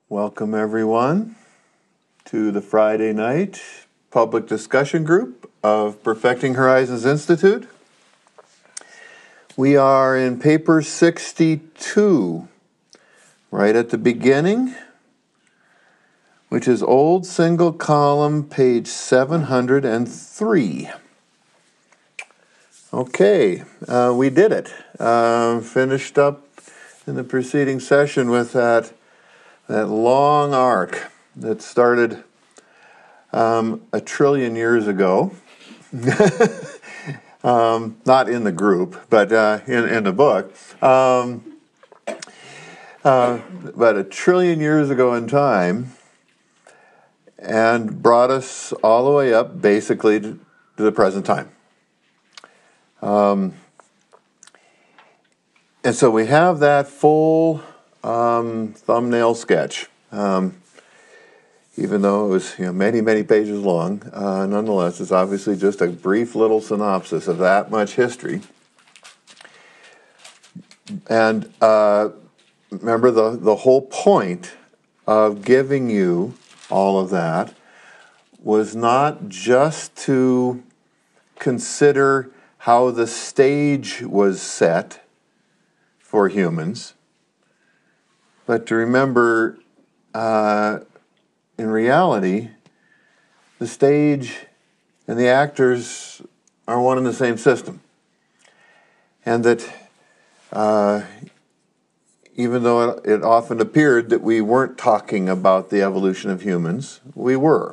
Welcome everyone to the Friday night public discussion group of Perfecting Horizons Institute. We are in paper 62, right at the beginning, which is old single column, page 703. Okay, we did it. Finished up in the preceding session with that long arc that started a trillion years ago. Not in the group, but in the book. But a trillion years ago in time, and brought us all the way up, basically, to the present time. And so we have that full thumbnail sketch. Even though it was many, many pages long, nonetheless, it's obviously just a brief little synopsis of that much history. And remember, the whole point of giving you all of that was not just to consider how the stage was set for humans, but to remember, in reality, the stage and the actors are one and the same system. And that even though it often appeared that we weren't talking about the evolution of humans, we were.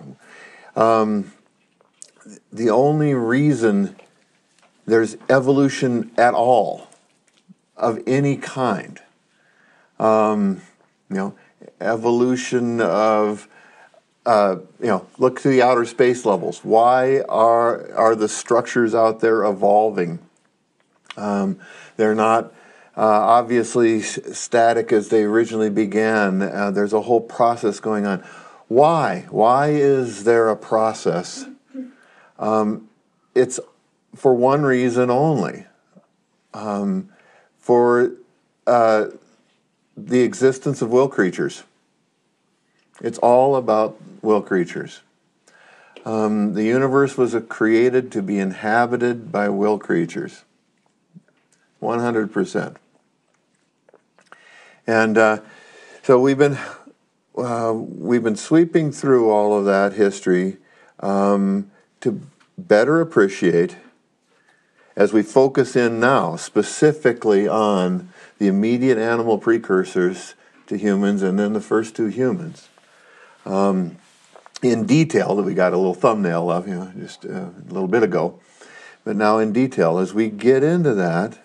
The only reason there's evolution at all, of any kind, evolution of, look to the outer space levels. Why are the structures out there evolving? They're not obviously static as they originally began. There's a whole process going on. Why? Why is there a process? It's for one reason only. For the existence of will creatures. It's all about will creatures. The universe was created to be inhabited by will creatures. 100%. And so we've been sweeping through all of that history to better appreciate, as we focus in now specifically on the immediate animal precursors to humans and then the first two humans. In detail, that we got a little thumbnail of, just a little bit ago. But now in detail, as we get into that,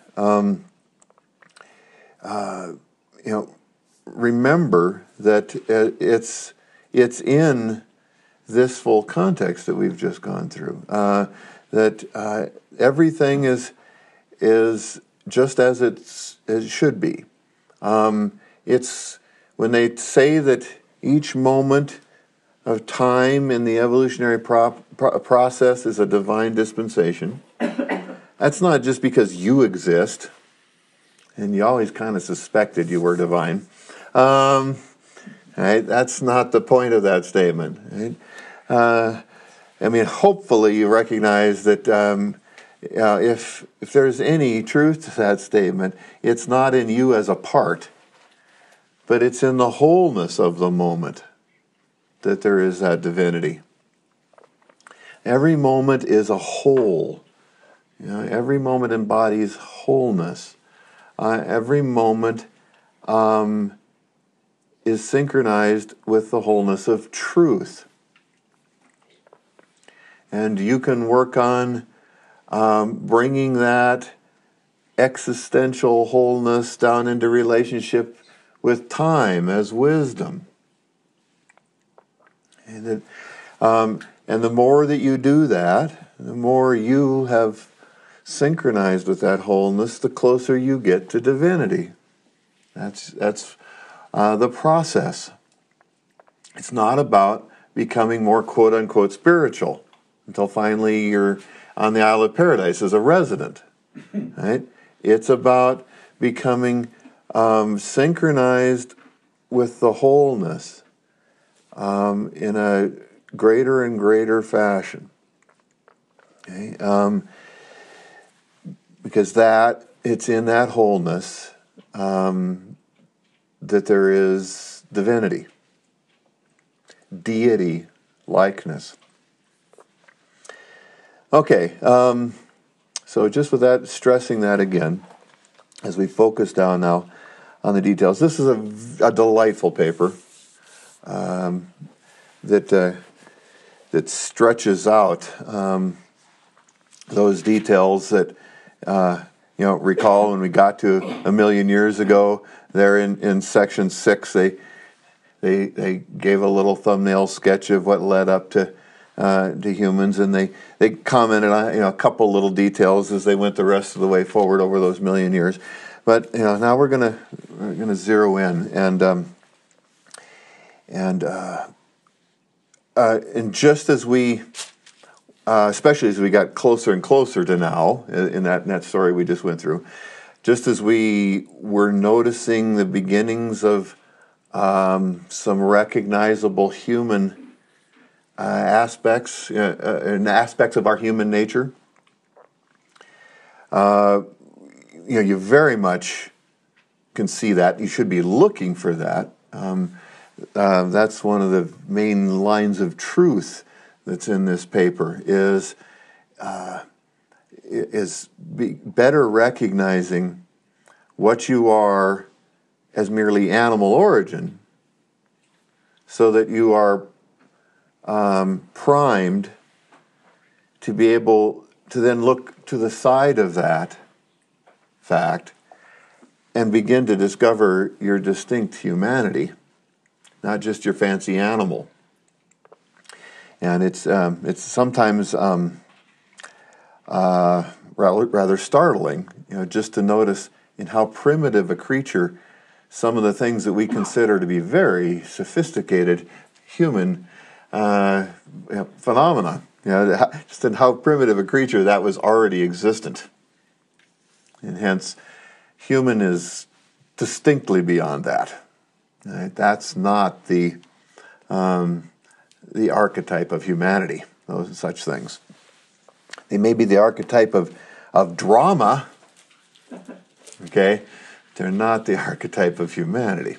remember that it's in this full context that we've just gone through. That everything is just as it should be. It's when they say that each moment of time in the evolutionary process is a divine dispensation. That's not just because you exist, and you always kind of suspected you were divine. Right? That's not the point of that statement. Right? Hopefully you recognize that if there's any truth to that statement, it's not in you as a part, but it's in the wholeness of the moment that there is that divinity. Every moment is a whole. Every moment embodies wholeness. Every moment is synchronized with the wholeness of truth. And you can work on bringing that existential wholeness down into relationship with time as wisdom. And the more that you do that, the more you have synchronized with that wholeness, the closer you get to divinity. That's the process. It's not about becoming more quote-unquote spiritual until finally you're on the Isle of Paradise as a resident. Right? It's about becoming synchronized with the wholeness in a greater and greater fashion. Okay? Because it's in that wholeness that there is divinity, deity, likeness. Okay, so just with that, stressing that again, as we focus down now on the details. This is a delightful paper that stretches out those details that recall when we got to 1,000,000 years ago. There in section 6, they gave a little thumbnail sketch of what led up to humans, and they commented on a couple little details as they went the rest of the way forward over those 1,000,000 years. But now we're gonna zero in and just as we, especially as we got closer and closer to now in that story we just went through, just as we were noticing the beginnings of some recognizable human aspects and aspects of our human nature. You very much can see that. You should be looking for that. That's one of the main lines of truth that's in this paper, is better recognizing what you are as merely animal origin, so that you are primed to be able to then look to the side of that fact and begin to discover your distinct humanity, not just your fancy animal. And it's sometimes rather startling, just to notice in how primitive a creature some of the things that we consider to be very sophisticated human phenomena. Just in how primitive a creature that was already existent. And hence, human is distinctly beyond that. Right? That's not the archetype of humanity, those such things. They may be the archetype of drama, okay? They're not the archetype of humanity.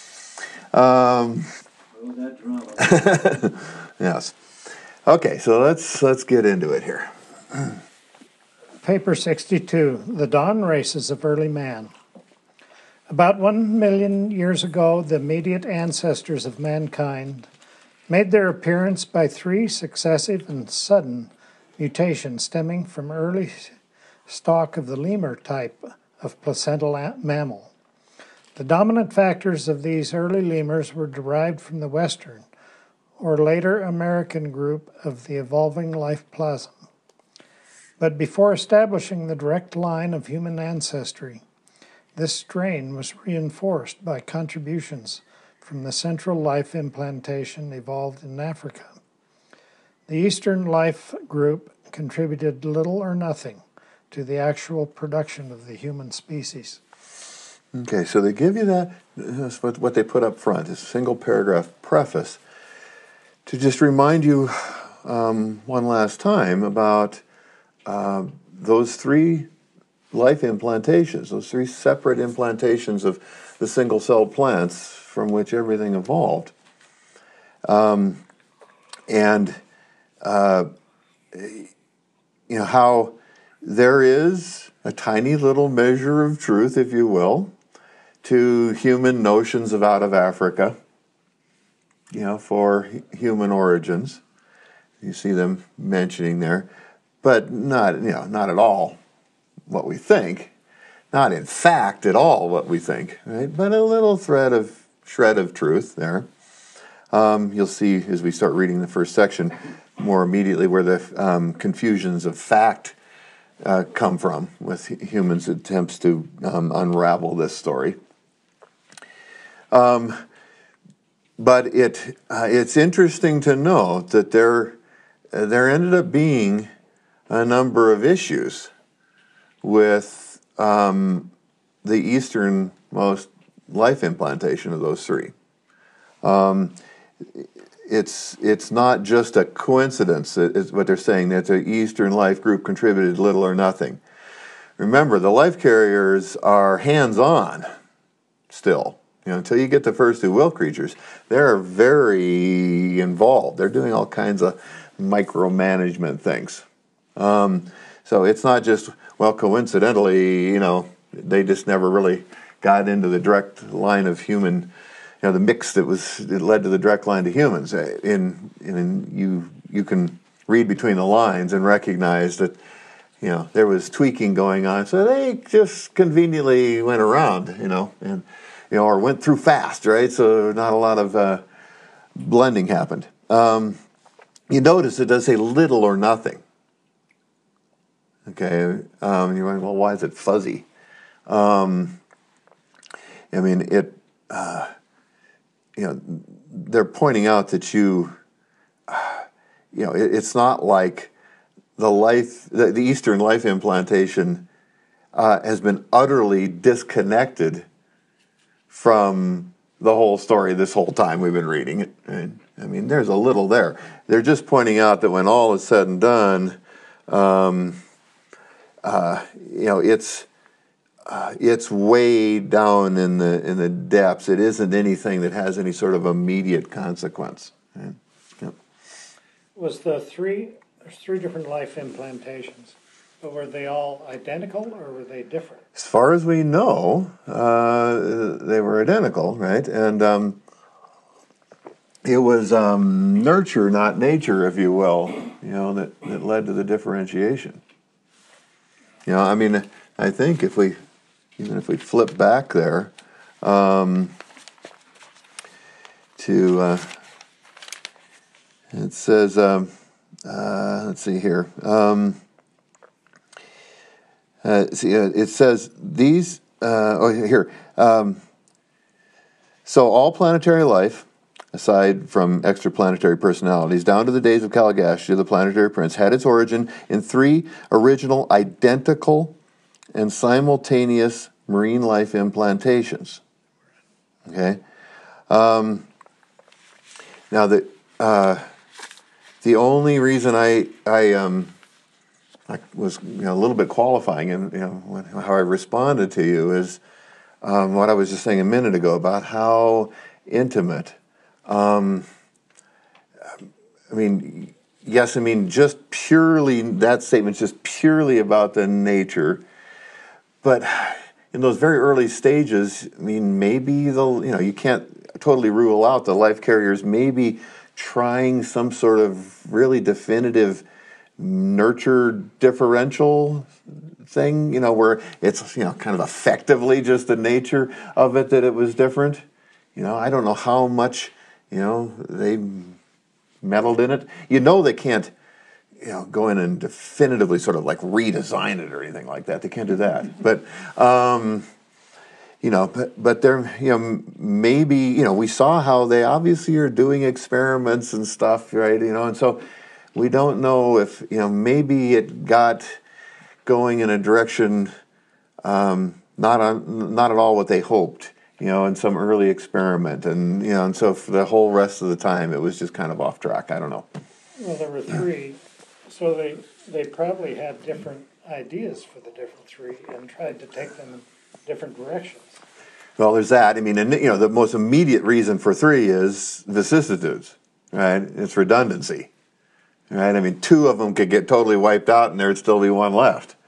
That drama. Yes. Okay, so let's get into it here. Paper 62, The Dawn Races of Early Man. About 1,000,000 years ago, the immediate ancestors of mankind made their appearance by 3 successive and sudden mutations stemming from early stock of the lemur type of placental mammal. The dominant factors of these early lemurs were derived from the Western, or later American group of the evolving life plasm. But before establishing the direct line of human ancestry, this strain was reinforced by contributions from the central life implantation evolved in Africa. The Eastern life group contributed little or nothing to the actual production of the human species. Okay, so they give you that's what they put up front, a single paragraph preface, to just remind you one last time about those 3 life implantations, those 3 separate implantations of the single-celled plants from which everything evolved. How there is a tiny little measure of truth, if you will, to human notions of out of Africa, for human origins. You see them mentioning there, but not at all what we think, not in fact at all what we think, right? But a little shred of truth there. You'll see as we start reading the first section more immediately where the confusions of fact come from with humans' attempts to unravel this story. But it's interesting to note that there ended up being a number of issues with the easternmost life implantation of those 3. It's not just a coincidence, is what they're saying, that the Eastern Life Group contributed little or nothing. Remember, the life carriers are hands-on still. Until you get the first two will creatures, they're very involved. They're doing all kinds of micromanagement things. So it's not just, well, coincidentally, they just never really got into the direct line of human, the mix that led to the direct line to humans. You can read between the lines and recognize that, there was tweaking going on. So they just conveniently went around, and or went through fast, right? So not a lot of blending happened. You notice it does say little or nothing. Okay, you're wondering, well, why is it fuzzy? They're pointing out that it's not like the Eastern life implantation has been utterly disconnected from the whole story this whole time we've been reading it. Right? There's a little there. They're just pointing out that when all is said and done, it's way down in the depths. It isn't anything that has any sort of immediate consequence. Right? Yep. Was there's three different life implantations, but were they all identical or were they different? As far as we know, they were identical, right? And it was nurture, not nature, if you will, that led to the differentiation. I think even if we flip back there to it says, let's see here. It says these. Here. So all planetary life, aside from extraplanetary personalities, down to the days of Kalagastia, the planetary prince, had its origin in 3 original, identical, and simultaneous marine life implantations. Okay. Now the only reason I was a little bit qualifying in how I responded to you is what I was just saying a minute ago about how intimate. Just purely, that statement's just purely about the nature. But in those very early stages, maybe you can't totally rule out the life carriers maybe trying some sort of really definitive nurture differential thing, where it's, kind of effectively just the nature of it that it was different. I don't know how much, they meddled in it. They can't, go in and definitively sort of like redesign it or anything like that. They can't do that. But, but there, maybe, we saw how they obviously are doing experiments and stuff, right? And so we don't know if, maybe it got going in a direction not at all what they hoped, in some early experiment. And so for the whole rest of the time, it was just kind of off track. I don't know. Well, there were 3, so they probably had different ideas for the different 3 and tried to take them in different directions. Well, there's that. And the most immediate reason for 3 is vicissitudes, right? It's redundancy. Right, 2 of them could get totally wiped out, and there'd still be 1 left.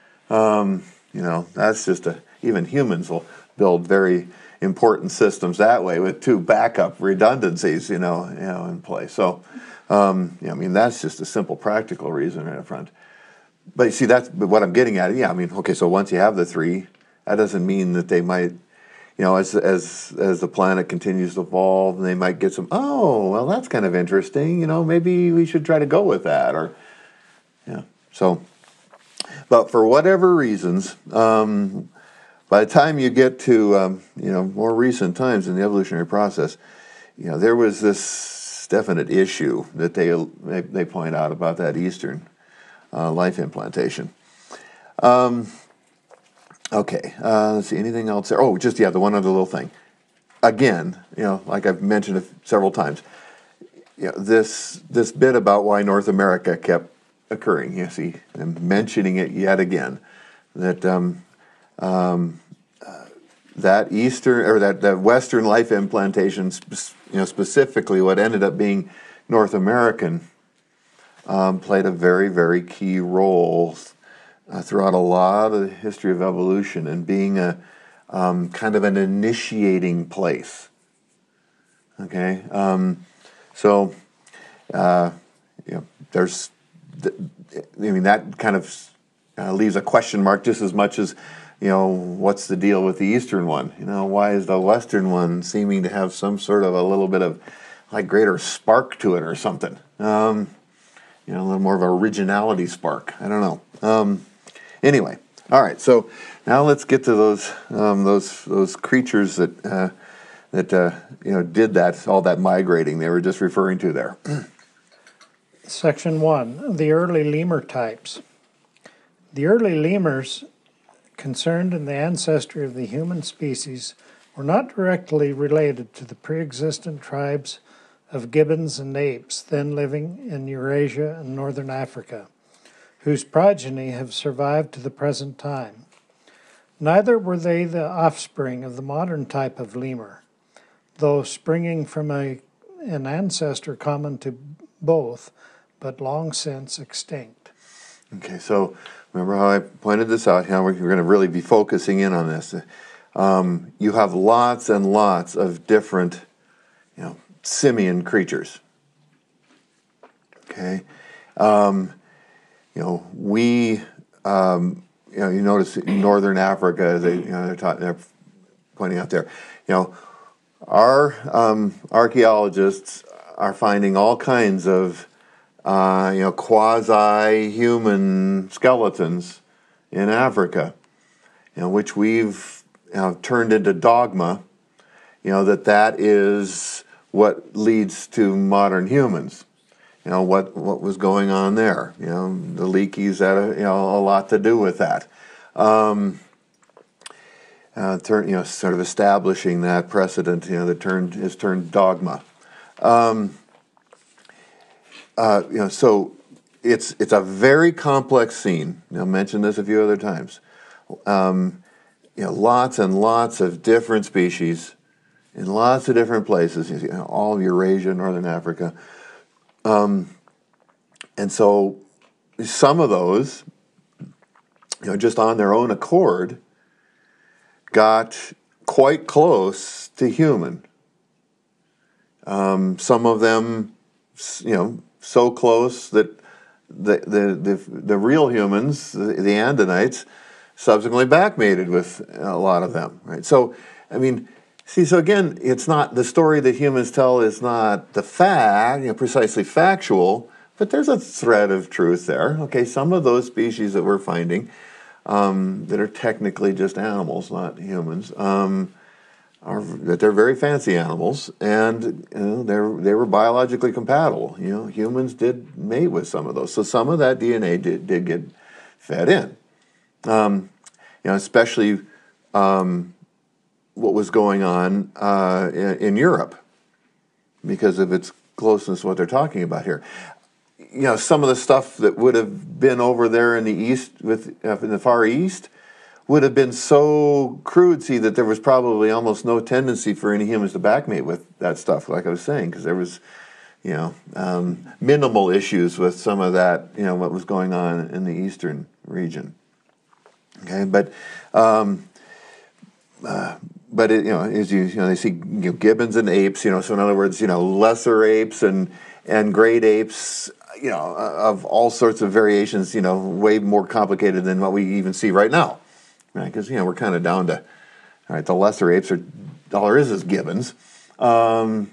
That's just even humans will build very important systems that way with 2 backup redundancies, in place. So, that's just a simple practical reason right up front. But you see, that's what I'm getting at. Yeah, okay. So once you have the 3, that doesn't mean that they might. As the planet continues to evolve, they might get some, well, that's kind of interesting. Maybe we should try to go with that. Or, so, but for whatever reasons, by the time you get to, more recent times in the evolutionary process, there was this definite issue that they point out about that Eastern life implantation. Okay, let's see, anything else there? Oh, the one other little thing. again, like I've mentioned several times, this bit about why North America kept occurring. You see, I'm mentioning it yet again, that that eastern or that Western life implantation, specifically what ended up being North American, played a very, very key role throughout a lot of the history of evolution and being a kind of an initiating place. Okay, so there's, that kind of leaves a question mark just as much as, what's the deal with the Eastern one? Why is the Western one seeming to have some sort of a little bit of like greater spark to it or something? A little more of an originality spark. I don't know. Anyway, all right. So now let's get to those creatures that did all that migrating they were just referring to there. Section 1, the early lemur types. The early lemurs concerned in the ancestry of the human species were not directly related to the pre-existent tribes of gibbons and apes then living in Eurasia and northern Africa, whose progeny have survived to the present time. Neither were they the offspring of the modern type of lemur, though springing from an ancestor common to both, but long since extinct. Okay, so remember how I pointed this out? We're going to really be focusing in on this. You have lots and lots of different, simian creatures. Okay, we, you notice in northern Africa, they're pointing out there, our archaeologists are finding all kinds of quasi-human skeletons in Africa, which we've turned into dogma, that is what leads to modern humans. What was going on there. The Leakeys had a lot to do with that. Sort of establishing that precedent, that is turned dogma. So it's a very complex scene. I mentioned this a few other times. Lots and lots of different species in lots of different places. All of Eurasia, northern Africa, and so some of those, just on their own accord, got quite close to human. Some of them, so close that the real humans, the Andinites, subsequently backmated with a lot of them. Right. So, so again, it's not the story that humans tell is not the fact, precisely factual, but there's a thread of truth there. Okay, some of those species that we're finding that are technically just animals, not humans, they're very fancy animals, and they were biologically compatible. Humans did mate with some of those, so some of that DNA did get fed in. Especially what was going on in Europe because of its closeness to what they're talking about here. Some of the stuff that would have been over there in the east, in the Far East, would have been so crude, that there was probably almost no tendency for any humans to backmate with that stuff, like I was saying, because there was, minimal issues with some of that, what was going on in the eastern region. Okay, but it, as they see, gibbons and apes, so in other words, lesser apes and great apes, of all sorts of variations, way more complicated than what we even see right now. Right, because we're kind of down to, all right, the lesser apes are all there is gibbons, and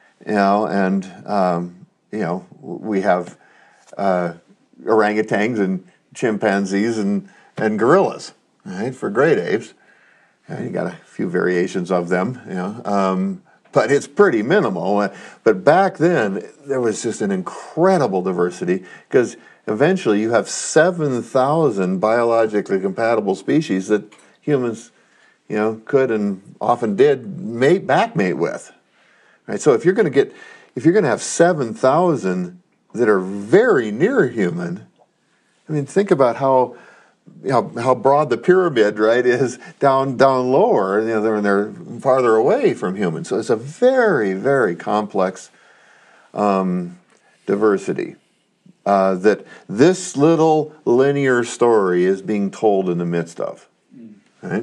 we have orangutans and chimpanzees and gorillas, right, for great apes. You got a few variations of them, but it's pretty minimal. But back then there was just an incredible diversity because eventually you have 7,000 biologically compatible species that humans, could and often did backmate with. Right? So if you're going to have 7,000 that are very near human, I mean, think about how broad the pyramid, right, is down lower. When they're farther away from humans. So it's a very, very complex diversity that this little linear story is being told in the midst of. Right?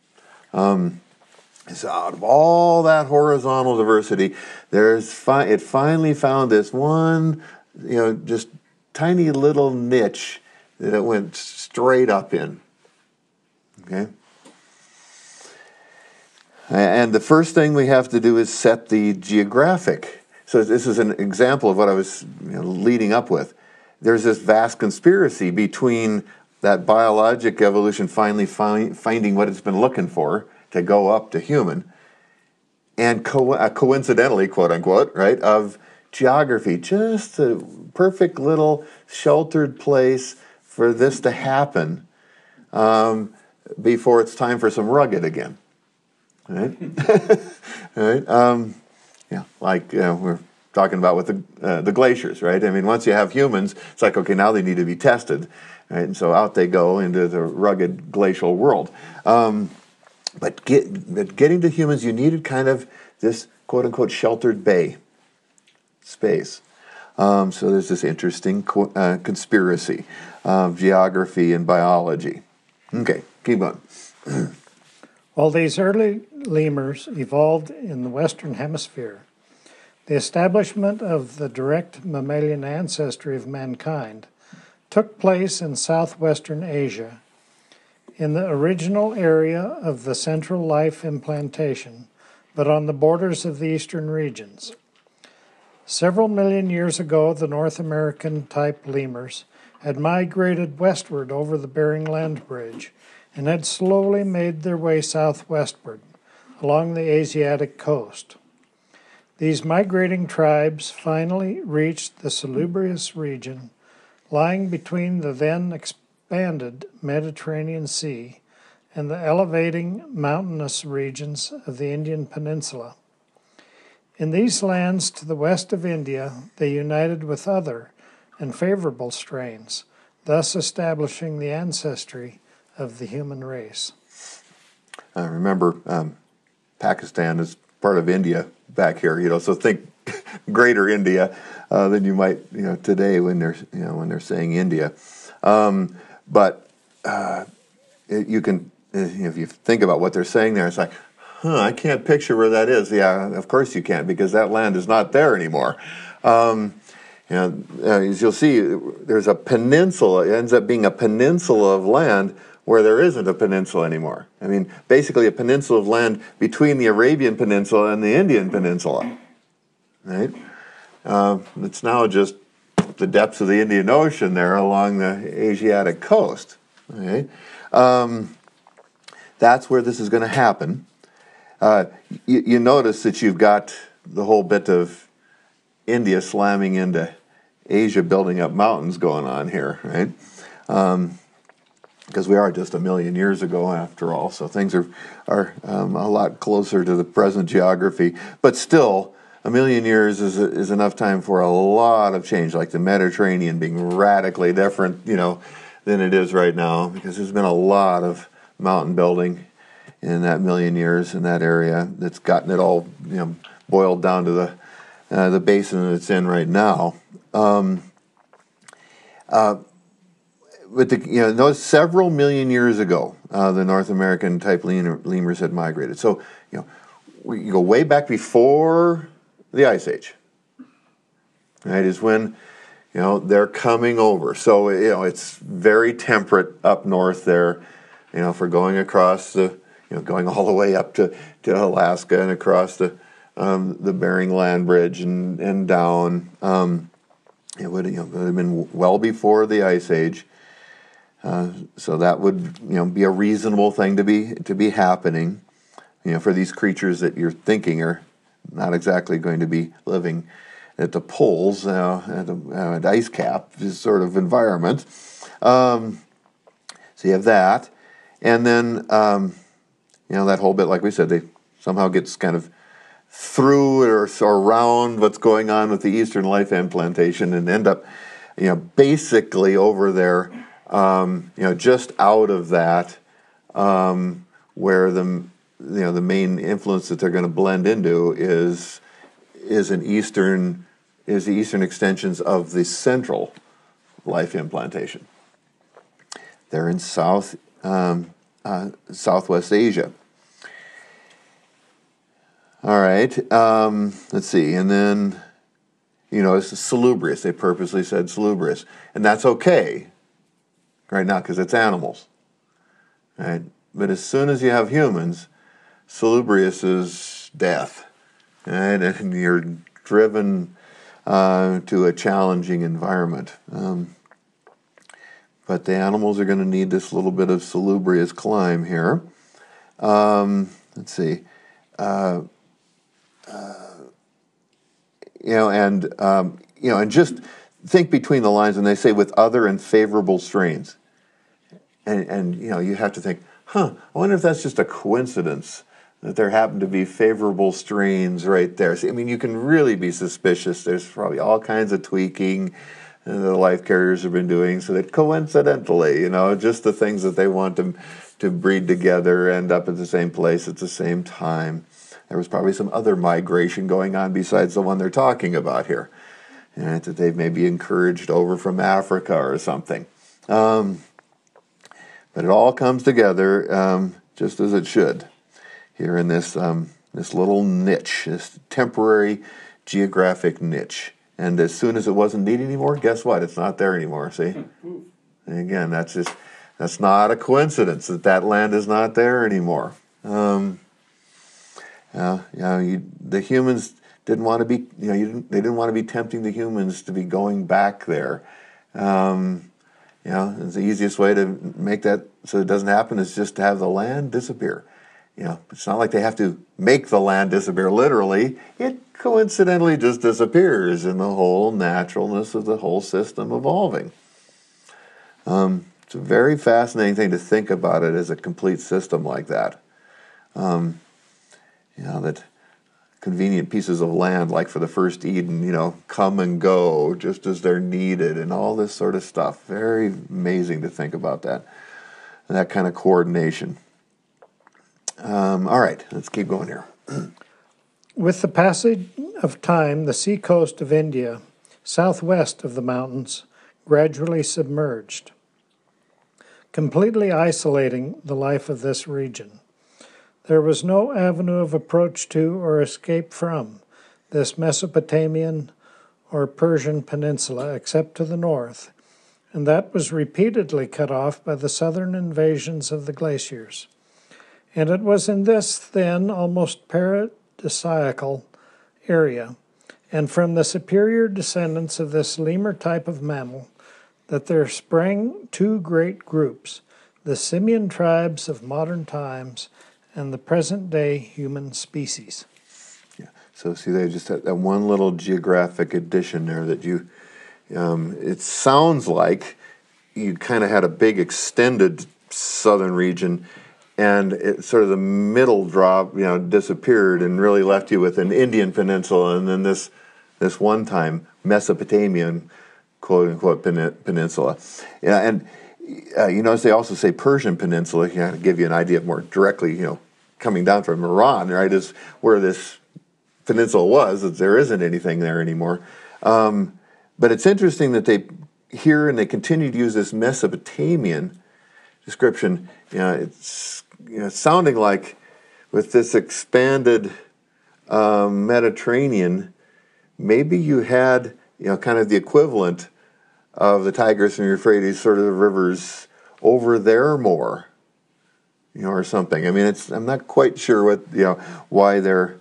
So out of all that horizontal diversity, it finally found this one, just tiny little niche that it went straight up in. Okay? And the first thing we have to do is set the geographic. So this is an example of what I was leading up with. There's this vast conspiracy between that biologic evolution finally finding what it's been looking for to go up to human, and coincidentally, quote unquote, right, of geography, just a perfect little sheltered place for this to happen before it's time for some rugged again, right? Right? We're talking about with the glaciers, right? I mean, once you have humans, it's like, okay, now they need to be tested, right? And so out they go into the rugged glacial world. But getting to humans, you needed kind of this quote-unquote sheltered bay space. So there's this interesting conspiracy of geography and biology. Okay, keep going. While these early lemurs evolved in the Western Hemisphere, the establishment of the direct mammalian ancestry of mankind took place in southwestern Asia, in the original area of the central life implantation, but on the borders of the eastern regions. Several million years ago, the North American type lemurs had migrated westward over the Bering Land Bridge and had slowly made their way southwestward along the Asiatic coast. These migrating tribes finally reached the salubrious region lying between the then expanded Mediterranean Sea and the elevating mountainous regions of the Indian Peninsula. In these lands to the west of India, they united with other and favorable strains, thus establishing the ancestry of the human race. I remember Pakistan is part of India back here, so think greater India than you might, today when they're saying India. But you can, if you think about what they're saying there, it's like, I can't picture where that is. Yeah, of course you can't, because that land is not there anymore. As you'll see, there's a peninsula. It ends up being a peninsula of land where there isn't a peninsula anymore. I mean, basically a peninsula of land between the Arabian Peninsula and the Indian Peninsula. Right? It's now just the depths of the Indian Ocean there along the Asiatic coast. Okay? That's where this is going to happen. You notice that you've got the whole bit of India slamming into Asia, building up mountains going on here, right? Because we are just a million years ago after all, so things are a lot closer to the present geography. But still, a million years is enough time for a lot of change, like the Mediterranean being radically different, than it is right now, because there's been a lot of mountain building in that million years in that area that's gotten it all, boiled down to the basin that it's in right now. But those several million years ago, the North American type lemurs had migrated. So, we go way back before the Ice Age. Right, is when they're coming over. So it's very temperate up north there. For going across the going all the way up to Alaska and across the Bering Land Bridge and down. It would have been well before the Ice Age. So that would be a reasonable thing to be happening, for these creatures that you're thinking are not exactly going to be living at the poles, at ice cap sort of environment. So you have that, and then that whole bit, like we said, they somehow gets kind of through or around what's going on with the Eastern Life Plantation and end up, basically over there, just out of that, where the main influence that they're going to blend into is the eastern extensions of the Central Life Plantation. They're in Southwest Asia. All right, let's see, and then, it's salubrious. They purposely said salubrious, and that's okay right now because it's animals, right? But as soon as you have humans, salubrious is death, right? And you're driven to a challenging environment. But the animals are going to need this little bit of salubrious climb here. Let's see. And just think between the lines when they say with other and favorable strains. And you have to think, I wonder if that's just a coincidence that there happen to be favorable strains right there. See, you can really be suspicious. There's probably all kinds of tweaking the life carriers have been doing so that coincidentally, just the things that they want to breed together end up at the same place at the same time. There was probably some other migration going on besides the one they're talking about here, that they've maybe encouraged over from Africa or something. But it all comes together just as it should here in this little niche, this temporary geographic niche. And as soon as it wasn't needed anymore, guess what? It's not there anymore, see? And again, that's not a coincidence that land is not there anymore. The humans didn't want to be, they didn't want to be tempting the humans to be going back there. It's the easiest way to make that so it doesn't happen is just to have the land disappear. It's not like they have to make the land disappear literally. It coincidentally just disappears in the whole naturalness of the whole system evolving. It's a very fascinating thing to think about it as a complete system like that. That convenient pieces of land, like for the first Eden, come and go just as they're needed and all this sort of stuff. Very amazing to think about that kind of coordination. All right, let's keep going here. With the passage of time, the seacoast of India, southwest of the mountains, gradually submerged, completely isolating the life of this region. There was no avenue of approach to or escape from this Mesopotamian or Persian peninsula except to the north, and that was repeatedly cut off by the southern invasions of the glaciers. And it was in this then almost paradisiacal area, and from the superior descendants of this lemur type of mammal, that there sprang two great groups, the simian tribes of modern times and the present-day human species. Yeah. So see, they just had that one little geographic addition there that it sounds like you kind of had a big extended southern region, and it sort of the middle drop, disappeared and really left you with an Indian peninsula, and then this one-time Mesopotamian, quote-unquote, peninsula. Yeah, and you notice they also say Persian peninsula, to give you an idea more directly, coming down from Iran, right, is where this peninsula was, that there isn't anything there anymore. But it's interesting that they here and they continue to use this Mesopotamian description. It's sounding like with this expanded Mediterranean, maybe you had kind of the equivalent of the Tigris and Euphrates sort of rivers over there more, or something. I'm not quite sure what why they're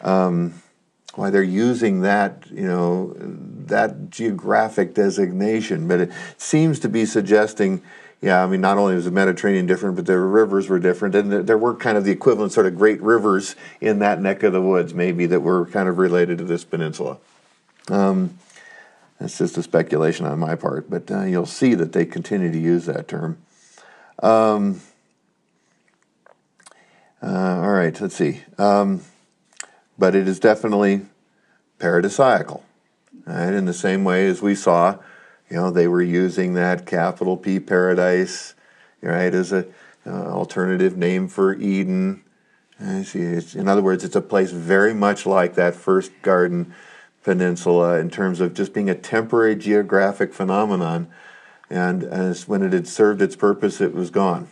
using that that geographic designation, but it seems to be suggesting. Not only was the Mediterranean different, but the rivers were different, and there were kind of the equivalent sort of great rivers in that neck of the woods, maybe, that were kind of related to this peninsula. That's just a speculation on my part, but you'll see that they continue to use that term. All right, let's see. But it is definitely paradisiacal, right? In the same way as we saw, they were using that capital P paradise, right, as a alternative name for Eden. I see. In other words, it's a place very much like that first garden peninsula in terms of just being a temporary geographic phenomenon, and as when it had served its purpose, it was gone.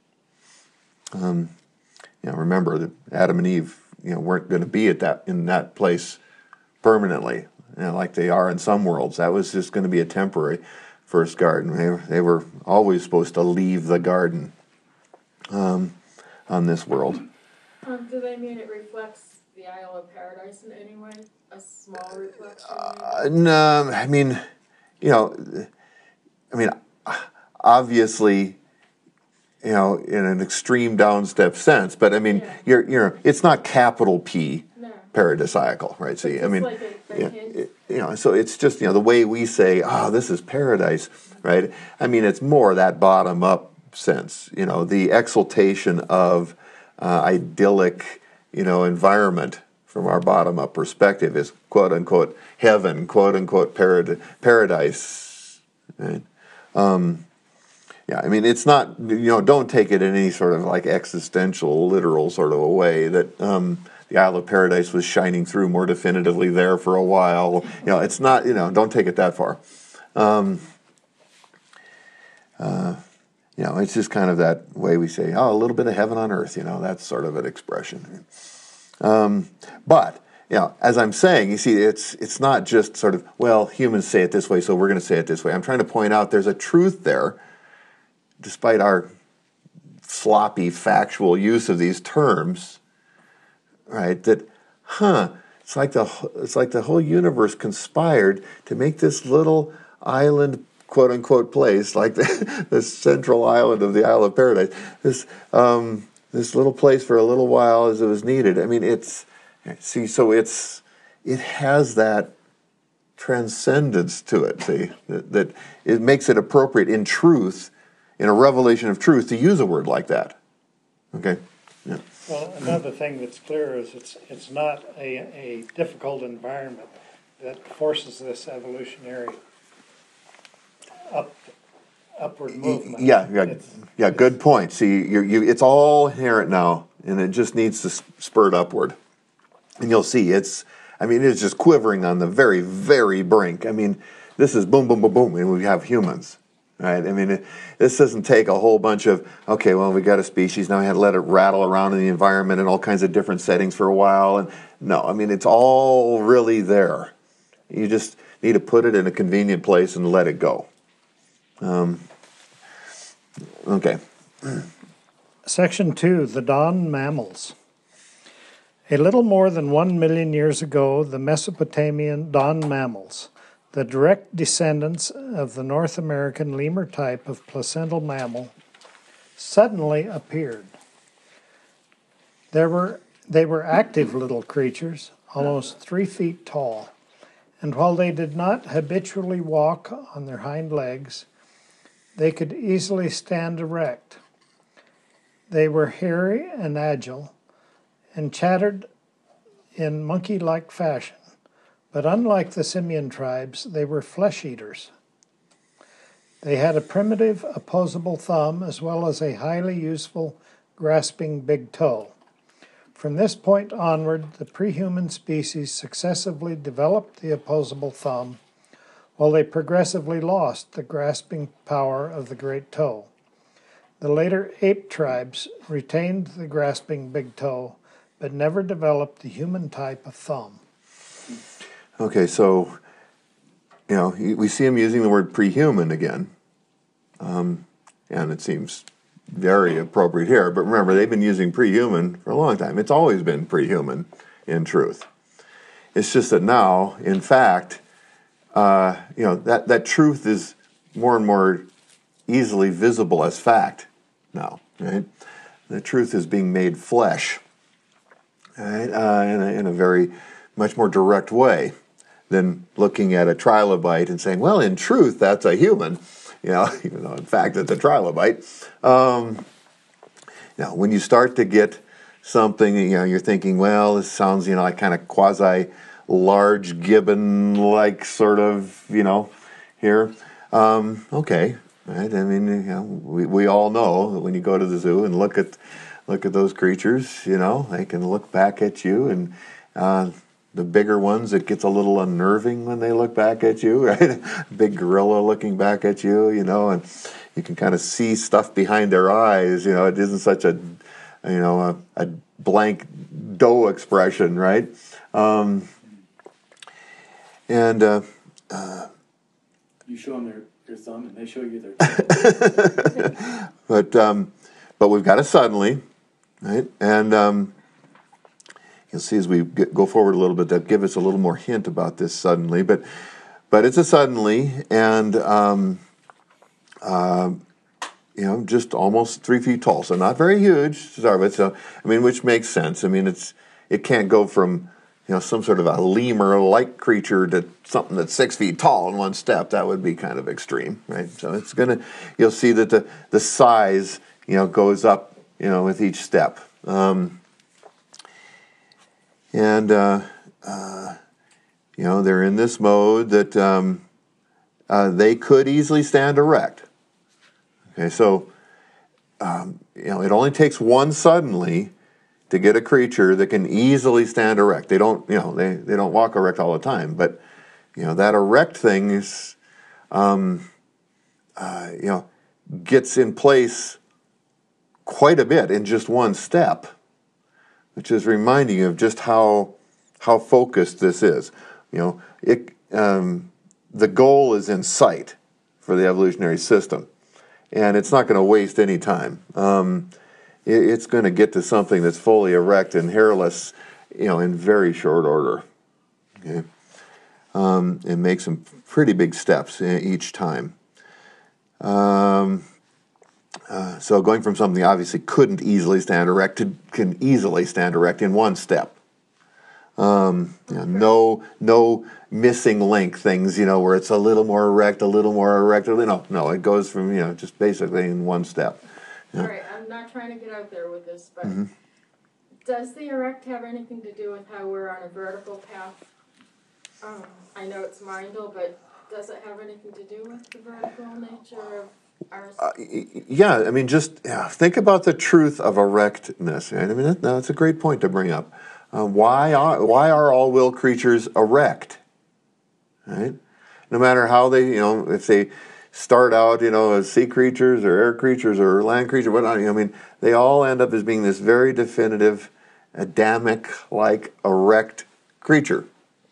Remember that Adam and Eve, weren't going to be in that place permanently, like they are in some worlds. That was just going to be a temporary first garden. They were always supposed to leave the garden on this world. Do they mean it reflects the Isle of Paradise in any way? A small reflection? No, obviously, in an extreme downstep sense, but it's not capital P paradisiacal, right? So so it's just the way we say, this is paradise, right? It's more that bottom up sense, the exaltation of idyllic, environment from our bottom up perspective is quote unquote heaven, quote unquote paradise, right? It's not, don't take it in any sort of like existential, literal sort of a way that the Isle of Paradise was shining through more definitively there for a while. It's not, don't take it that far. It's just kind of that way we say, a little bit of heaven on earth, that's sort of an expression. But, as I'm saying, you see, it's not just sort of, humans say it this way, so we're going to say it this way. I'm trying to point out there's a truth there, despite our sloppy, factual use of these terms, right, that, it's like the whole universe conspired to make this little island, quote-unquote place, like the central island of the Isle of Paradise, this little place for a little while as it was needed. It has that transcendence to it, that it makes it appropriate in truth, in a revelation of truth, to use a word like that. Okay? Yeah. Well, another thing that's clear is it's not a difficult environment that forces this evolutionary upward movement. Yeah. Good point. See, it's all inherent now, and it just needs to spurt upward. And you'll see it's just quivering on the very, very brink. This is boom, boom, boom, boom, and we have humans, right? This doesn't take a whole bunch of, we got a species, now we had to let it rattle around in the environment in all kinds of different settings for a while. And no, it's all really there. You just need to put it in a convenient place and let it go. Okay. Section 2, the Dawn Mammals. A little more than 1 million years ago, the Mesopotamian Dawn mammals, the direct descendants of the North American lemur type of placental mammal, suddenly appeared. They were active little creatures, almost 3 feet tall, and while they did not habitually walk on their hind legs, they could easily stand erect. They were hairy and agile, and chattered in monkey-like fashion, but unlike the simian tribes, they were flesh-eaters. They had a primitive opposable thumb as well as a highly useful grasping big toe. From this point onward, the pre-human species successively developed the opposable thumb, while they progressively lost the grasping power of the great toe. The later ape tribes retained the grasping big toe, but never developed the human type of thumb. Okay, so, we see him using the word pre-human again, and it seems very appropriate here, but remember, they've been using pre-human for a long time. It's always been pre-human, in truth. It's just that now, in fact, that truth is more and more easily visible as fact now, right? The truth is being made flesh, right? In a very much more direct way than looking at a trilobite and saying, well, in truth, that's a human, even though in fact it's a trilobite. When you start to get something, you're thinking, well, this sounds, like kind of quasi large gibbon-like sort of, here. Okay, right? I mean, we all know that when you go to the zoo and look at those creatures, they can look back at you, and the bigger ones, it gets a little unnerving when they look back at you, right? Big gorilla looking back at you, and you can kind of see stuff behind their eyes. It isn't such a blank doe expression, right? And you show them your thumb, and they show you their thumb. but we've got a suddenly, right? And you'll see as we go forward a little bit, that give us a little more hint about this suddenly. But it's a suddenly, and just almost 3 feet tall, so not very huge. So which makes sense. It can't go from some sort of a lemur-like creature to something that's 6 feet tall in one step. That would be kind of extreme, right? So you'll see that the size goes up with each step. They're in this mode that they could easily stand erect. Okay, so it only takes one suddenly to get a creature that can easily stand erect. They don't they don't walk erect all the time, but that erect thing is gets in place quite a bit in just one step, which is reminding you of just how focused this is. The goal is in sight for the evolutionary system, and it's not going to waste any time. It's going to get to something that's fully erect and hairless, in very short order. Okay, and make some pretty big steps each time. So going from something obviously couldn't easily stand erect to can easily stand erect in one step. No missing link things, where it's a little more erect. No, it goes from, just basically in one step. All right, I'm not trying to get out there with this, but does the erect have anything to do with how we're on a vertical path? I know it's mindful, but does it have anything to do with the vertical nature of ours? Think about the truth of erectness. Right? That's a great point to bring up. Why are all will creatures erect? Right? No matter how they, if they start out, as sea creatures or air creatures or land creatures, whatnot, they all end up as being this very definitive, Adamic-like erect creature.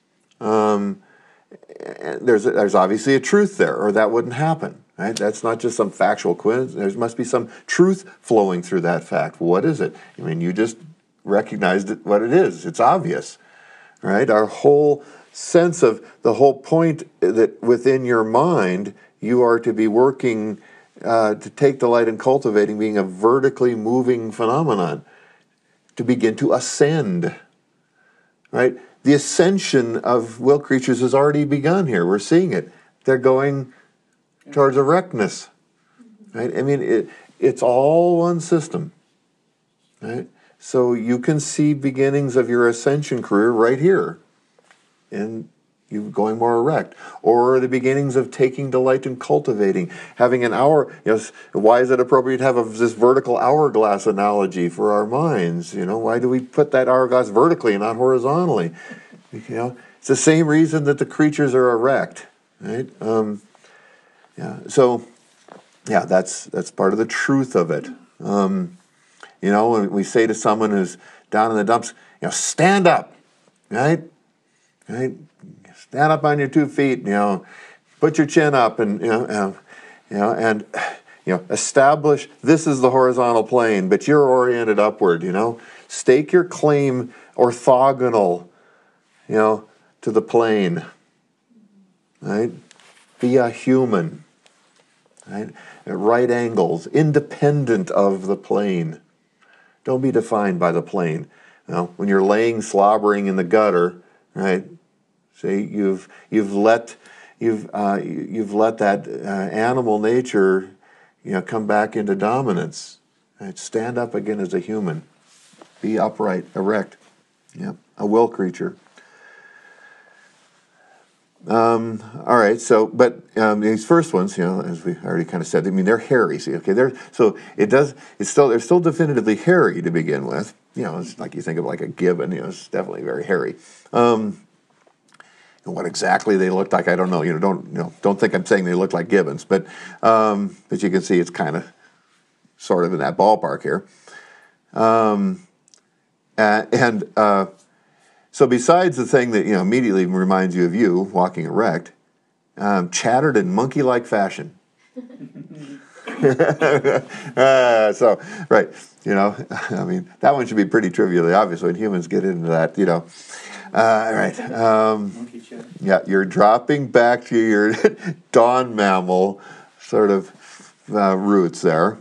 There's obviously a truth there, or that wouldn't happen. Right? That's not just some factual coincidence. There must be some truth flowing through that fact. What is it? You just recognized what it is. It's obvious, right? Our whole sense of the whole point that within your mind you are to be working to take delight in cultivating being a vertically moving phenomenon, to begin to ascend, right? The ascension of will creatures has already begun here. We're seeing it. They're going towards erectness, right? It's all one system, right? So you can see beginnings of your ascension career right here, and you going more erect, or the beginnings of taking delight in cultivating, having an hour. Why is it appropriate to have this vertical hourglass analogy for our minds? Why do we put that hourglass vertically and not horizontally? It's the same reason that the creatures are erect, right? So that's part of the truth of it. When we say to someone who's down in the dumps, stand up, right? Right? Stand up on your 2 feet, put your chin up, and establish this is the horizontal plane, but you're oriented upward. Stake your claim orthogonal, to the plane, right? Be a human, right? At right angles, independent of the plane. Don't be defined by the plane. When you're laying slobbering in the gutter, right? See, you've let that animal nature, come back into dominance. Right? Stand up again as a human. be upright, erect. Yep, a will creature. All right, so, but these first ones, as we already kind of said, I mean, they're hairy. See, okay, they're still definitively hairy to begin with. It's like you think of like a gibbon, it's definitely very hairy. And what exactly they look like, I don't know. Don't think I'm saying they look like gibbons, but you can see it's kind of, sort of in that ballpark here. So besides the thing that immediately reminds you of you walking erect, chattered in monkey-like fashion. So right, I mean that one should be pretty trivially obvious when humans get into that. Right. Monkey chatter. Yeah, you're dropping back to your dawn mammal sort of roots there.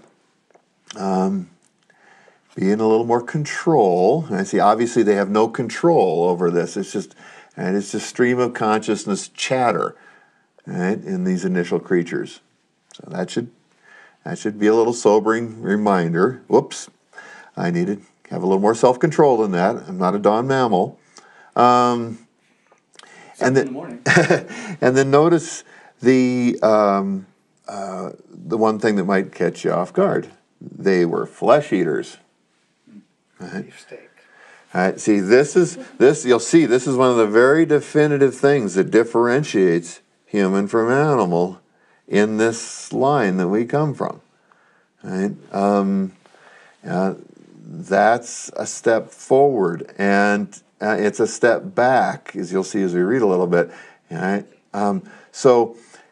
Be in a little more control. And I see, obviously, they have no control over this. It's just stream of consciousness chatter, right, in these initial creatures. So that should be a little sobering reminder. Whoops, I need to have a little more self-control than that. I'm not a dawn mammal. And In the then, morning. and then notice the one thing that might catch you off guard. They were flesh eaters. Right. Beefsteak. All right. See, you'll see, this is one of the very definitive things that differentiates human from animal in this line that we come from. Right? That's a step forward, and it's a step back, as you'll see as we read a little bit. Right? So,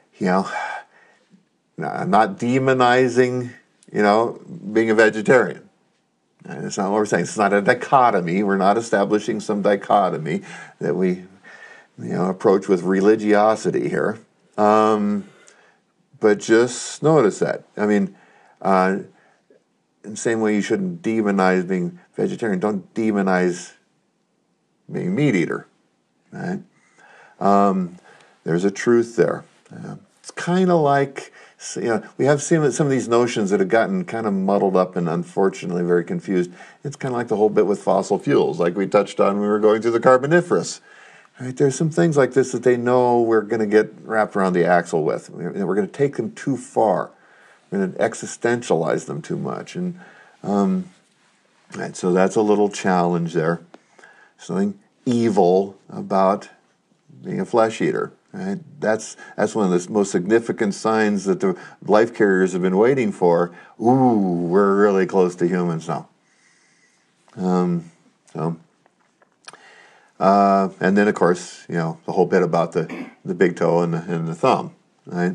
I'm not demonizing, being a vegetarian. That's not what we're saying. It's not a dichotomy. We're not establishing some dichotomy that we, approach with religiosity here. But just notice that. I mean, in the same way you shouldn't demonize being vegetarian, don't demonize being meat eater. Right? There's a truth there. It's kind of like, we have seen some of these notions that have gotten kind of muddled up and unfortunately very confused. It's kind of like the whole bit with fossil fuels, like we touched on when we were going through the Carboniferous. Right? There's some things like this that they know we're going to get wrapped around the axle with. We're going to take them too far. We're going to existentialize them too much. And right, so that's a little challenge there. Something evil about being a flesh eater. Right? That's one of the most significant signs that the life carriers have been waiting for. Ooh, we're really close to humans now. And then of course, the whole bit about the big toe and the thumb, right?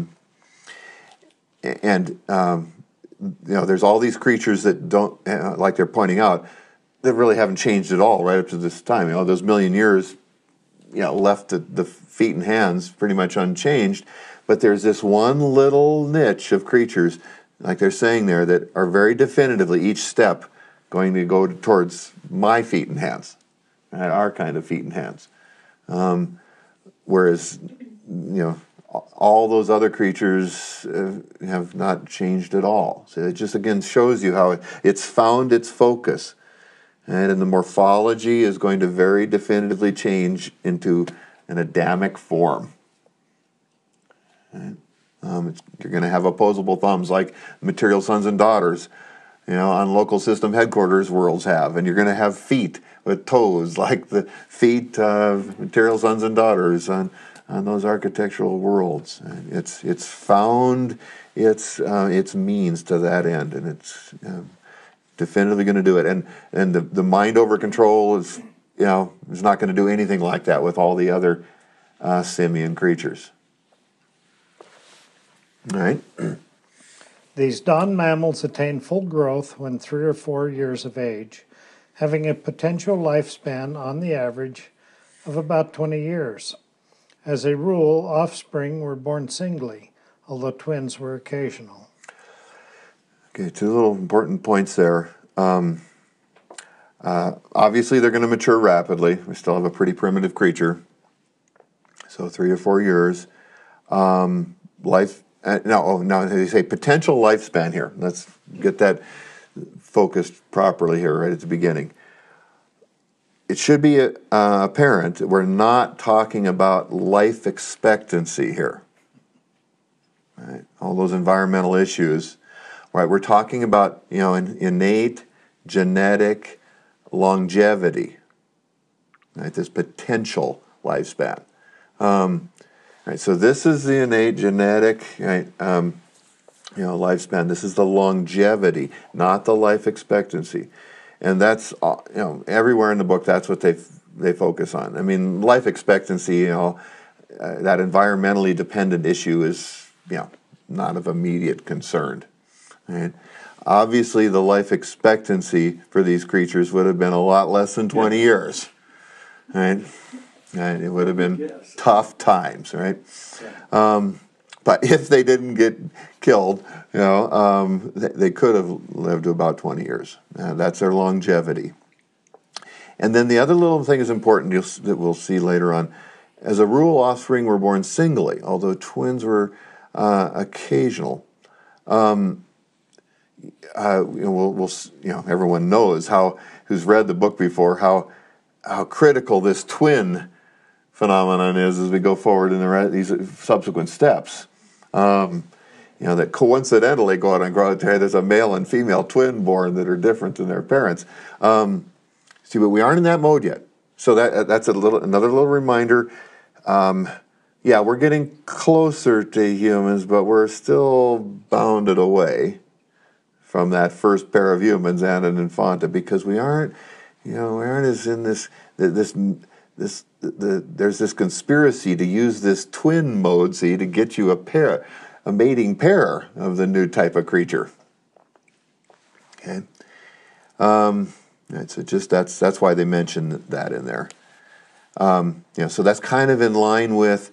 There's all these creatures that don't, like they're pointing out, that really haven't changed at all right up to this time. Those million years, left the feet and hands pretty much unchanged, but there's this one little niche of creatures, like they're saying there, that are very definitively each step going to go towards my feet and hands, right? Our kind of feet and hands. Whereas, all those other creatures have not changed at all. So it just again shows you how it's found its focus. And the morphology is going to very definitively change into an Adamic form. Right? You're going to have opposable thumbs like material sons and daughters, on local system headquarters worlds have. And you're going to have feet with toes like the feet of material sons and daughters on those architectural worlds. And it's found its means to that end, and it's definitively going to do it, and the mind over control is not going to do anything like that with all the other simian creatures. All right. These dawn mammals attain full growth when 3 or 4 years of age, having a potential lifespan on the average of about 20 years. As a rule, offspring were born singly, although twins were occasional. Okay, two little important points there. Obviously, they're going to mature rapidly. We still have a pretty primitive creature, so 3 to 4 years. Now they say potential lifespan here. Let's get that focused properly here right at the beginning. It should be apparent that we're not talking about life expectancy here. Right? All those environmental issues, right? We're talking about, innate genetic longevity, right? This potential lifespan. Right, so this is the innate genetic, right, lifespan. This is the longevity, not the life expectancy, and that's everywhere in the book. That's what they focus on. I mean, life expectancy, that environmentally dependent issue is not of immediate concern. Right? Obviously, the life expectancy for these creatures would have been a lot less than 20 years. Right? And it would have been tough times, right? But if they didn't get killed, they could have lived to about 20 years. That's their longevity. And then the other little thing is important that we'll see later on. As a rule, offspring were born singly, although twins were occasional. Everyone knows who's read the book before how critical this twin phenomenon is as we go forward in these subsequent steps. That coincidentally go out and grow out there, there's a male and female twin born that are different than their parents. But we aren't in that mode yet. So that's another little reminder. We're getting closer to humans, but we're still bounded away from that first pair of humans and an infanta, because we aren't as in there's this conspiracy to use this twin mode, to get you a mating pair of the new type of creature. Okay, so that's why they mentioned that in there. So that's kind of in line with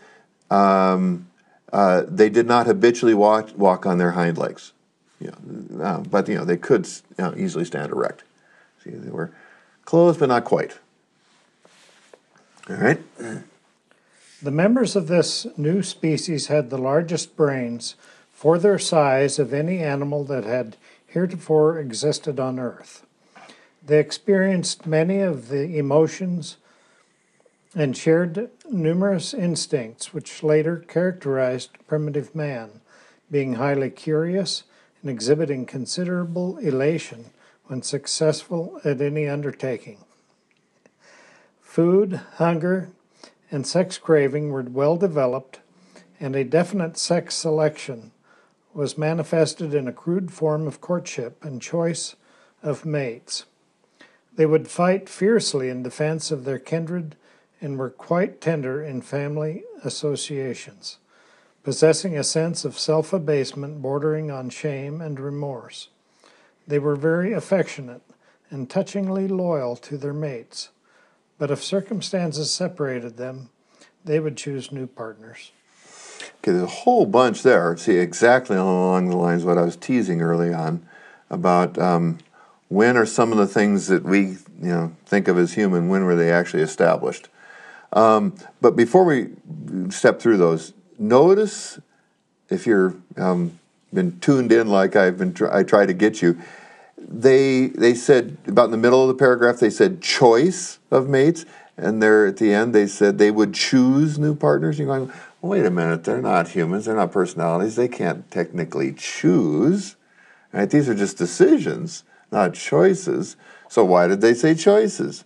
they did not habitually walk on their hind legs, but they could easily stand erect. See, they were close, but not quite. All right. The members of this new species had the largest brains for their size of any animal that had heretofore existed on Earth. They experienced many of the emotions and shared numerous instincts which later characterized primitive man, being highly curious and exhibiting considerable elation when successful at any undertaking. Food, hunger, and sex craving were well developed, and a definite sex selection was manifested in a crude form of courtship and choice of mates. They would fight fiercely in defense of their kindred and were quite tender in family associations, possessing a sense of self-abasement bordering on shame and remorse. They were very affectionate and touchingly loyal to their mates, but if circumstances separated them, they would choose new partners. Okay, there's a whole bunch there. See, exactly along the lines of what I was teasing early on about when are some of the things that we think of as human, when were they actually established? But before we step through those, notice, if you're been tuned in like I try to get you, they said, about in the middle of the paragraph, they said choice of mates, and there at the end they said they would choose new partners. You're going, well, wait a minute, they're not humans, they're not personalities, they can't technically choose. Right? These are just decisions, not choices. So why did they say choices?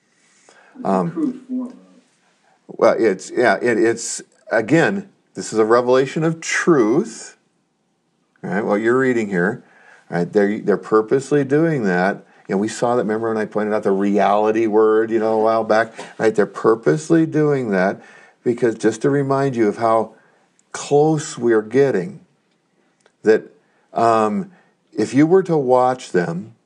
Well, it's again, this is a revelation of truth. Right? What you're reading here. Right, they're purposely doing that. We saw that. Remember when I pointed out the reality word, a while back. Right, they're purposely doing that because just to remind you of how close we're getting. That if you were to watch them,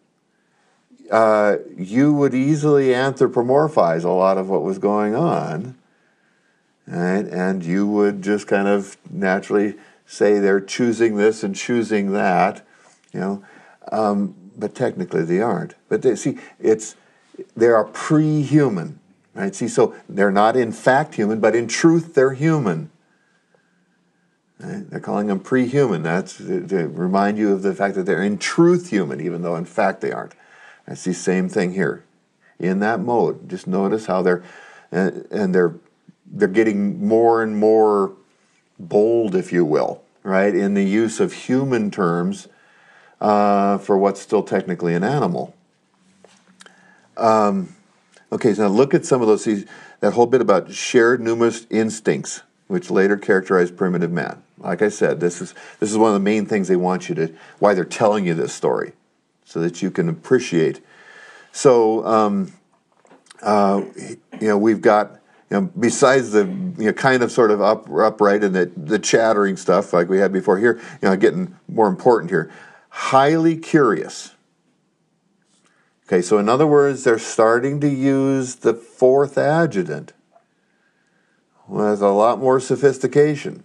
you would easily anthropomorphize a lot of what was going on, right? And you would just kind of naturally say they're choosing this and choosing that. But technically they aren't. But they are pre-human, right? See, so they're not in fact human, but in truth they're human. Right? They're calling them pre-human. That's to remind you of the fact that they're in truth human, even though in fact they aren't. That's the same thing here. In that mode, just notice how they're getting more and more bold, if you will, right, in the use of human terms for what's still technically an animal. Okay, so now look at some of those. That whole bit about shared numerous instincts, which later characterized primitive man. Like I said, this is one of the main things they want you to, why they're telling you this story, so that you can appreciate. So, we've got, besides the kind of sort of upright and the chattering stuff like we had before here, getting more important here. Highly curious. Okay, so in other words, they're starting to use the fourth adjutant with a lot more sophistication.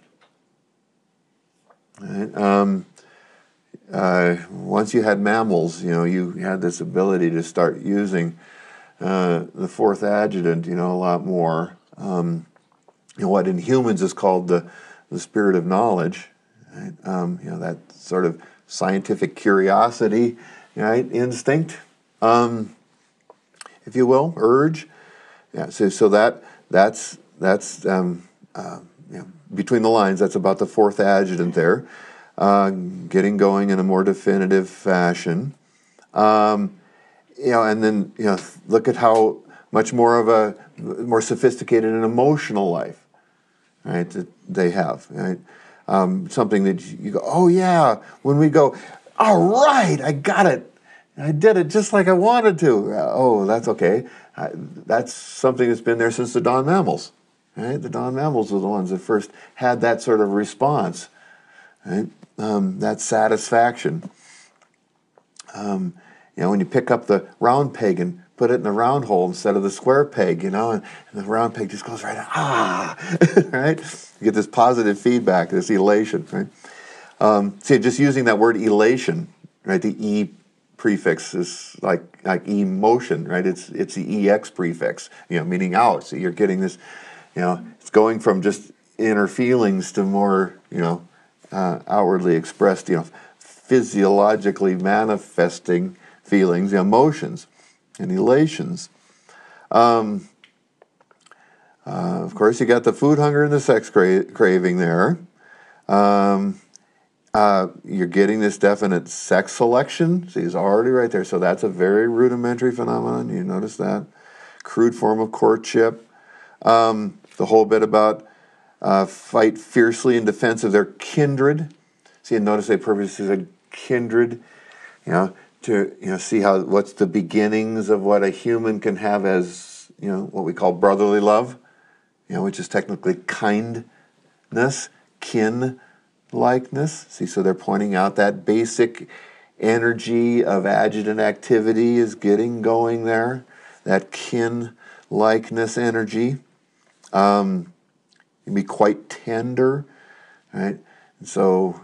Right? Once you had mammals, you had this ability to start using the fourth adjutant, a lot more. What in humans is called the spirit of knowledge, right? That sort of scientific curiosity, right? Instinct, if you will, urge. Yeah. So that's between the lines. That's about the fourth adjutant there, getting going in a more definitive fashion. And then look at how much more of a more sophisticated and emotional life, right? That they have, right? Something that you go, oh yeah, when we go, all right, I got it, I did it just like I wanted to. Oh, that's okay. That's something that's been there since the dawn mammals, right? The dawn mammals were the ones that first had that sort of response, right? That satisfaction. When you pick up the round peg and put it in the round hole instead of the square peg, and the round peg just goes right out, right? You get this positive feedback, this elation, right? See, just using that word elation, right? The E prefix is like emotion, right? It's the EX prefix, meaning out. So you're getting this, it's going from just inner feelings to more, outwardly expressed, physiologically manifesting feelings, emotions, and elations. Of course, you got the food hunger and the sex craving there. You're getting this definite sex selection. See, it's already right there. So that's a very rudimentary phenomenon. You notice that? Crude form of courtship. The whole bit about fight fiercely in defense of their kindred. See, and notice they purposely said kindred, to see what's the beginnings of what a human can have as, what we call brotherly love, which is technically kindness, kin-likeness. See, so they're pointing out that basic energy of adjutant activity is getting going there, that kin-likeness energy. Can be quite tender, right? And so,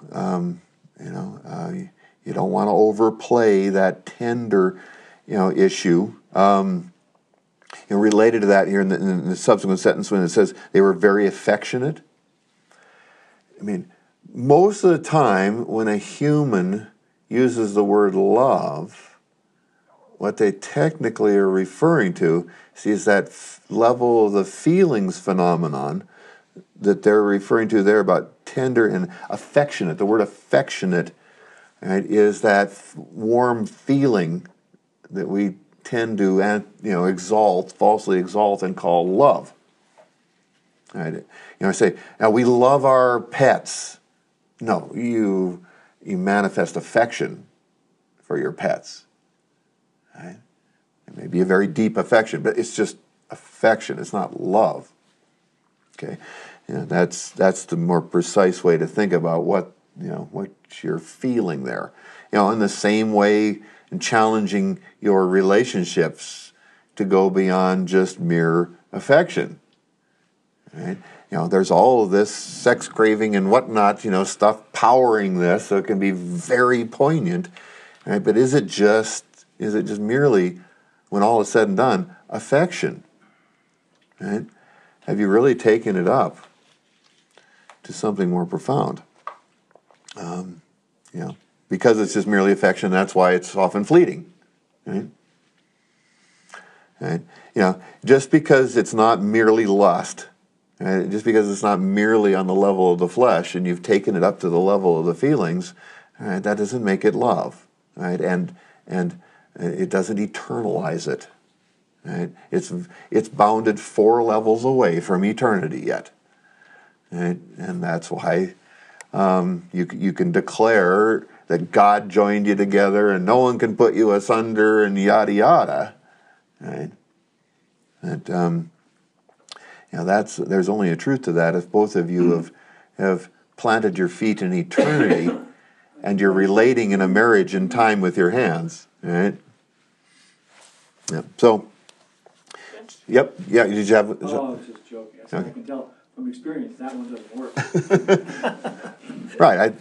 you don't want to overplay that tender, issue. Related to that here in the subsequent sentence when it says they were very affectionate. I mean, most of the time when a human uses the word love, what they technically are referring to is that level of the feelings phenomenon that they're referring to there about tender and affectionate. The word affectionate, right, is that warm feeling that we tend to falsely exalt and call love. Right? Say, now we love our pets. No, you manifest affection for your pets. Right? It may be a very deep affection, but it's just affection. It's not love. Okay, that's the more precise way to think about what you're feeling there. In the same way, in challenging your relationships to go beyond just mere affection. Right? There's all of this sex craving and whatnot, stuff powering this, so it can be very poignant. Right? But is it just merely, when all is said and done, affection? Right? Have you really taken it up to something more profound. Because it's just merely affection, that's why it's often fleeting. Right? Right? Just because it's not merely lust, right? Just because it's not merely on the level of the flesh, and you've taken it up to the level of the feelings, right, that doesn't make it love, right? And it doesn't eternalize it. Right? It's bounded 4 levels away from eternity yet, right? And that's why you can declare that God joined you together and no one can put you asunder and yada yada, right? That there's only a truth to that if both of you have planted your feet in eternity and you're relating in a marriage in time with your hands, right? Yeah. So. Yep. Yeah. Did you have? Oh, I was just joking. I can tell from experience that one doesn't work. Right.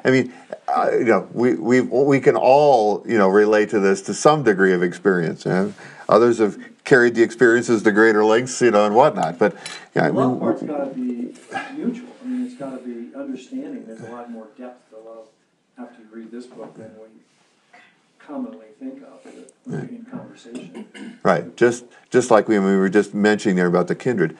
We can all relate to this to some degree of experience. Others have carried the experiences to greater lengths, and whatnot. But the love part's got to be mutual. It's got to be understanding. There's a lot more depth to love after you read this book than we commonly think of in conversation. Right. Just like we were just mentioning there about the kindred.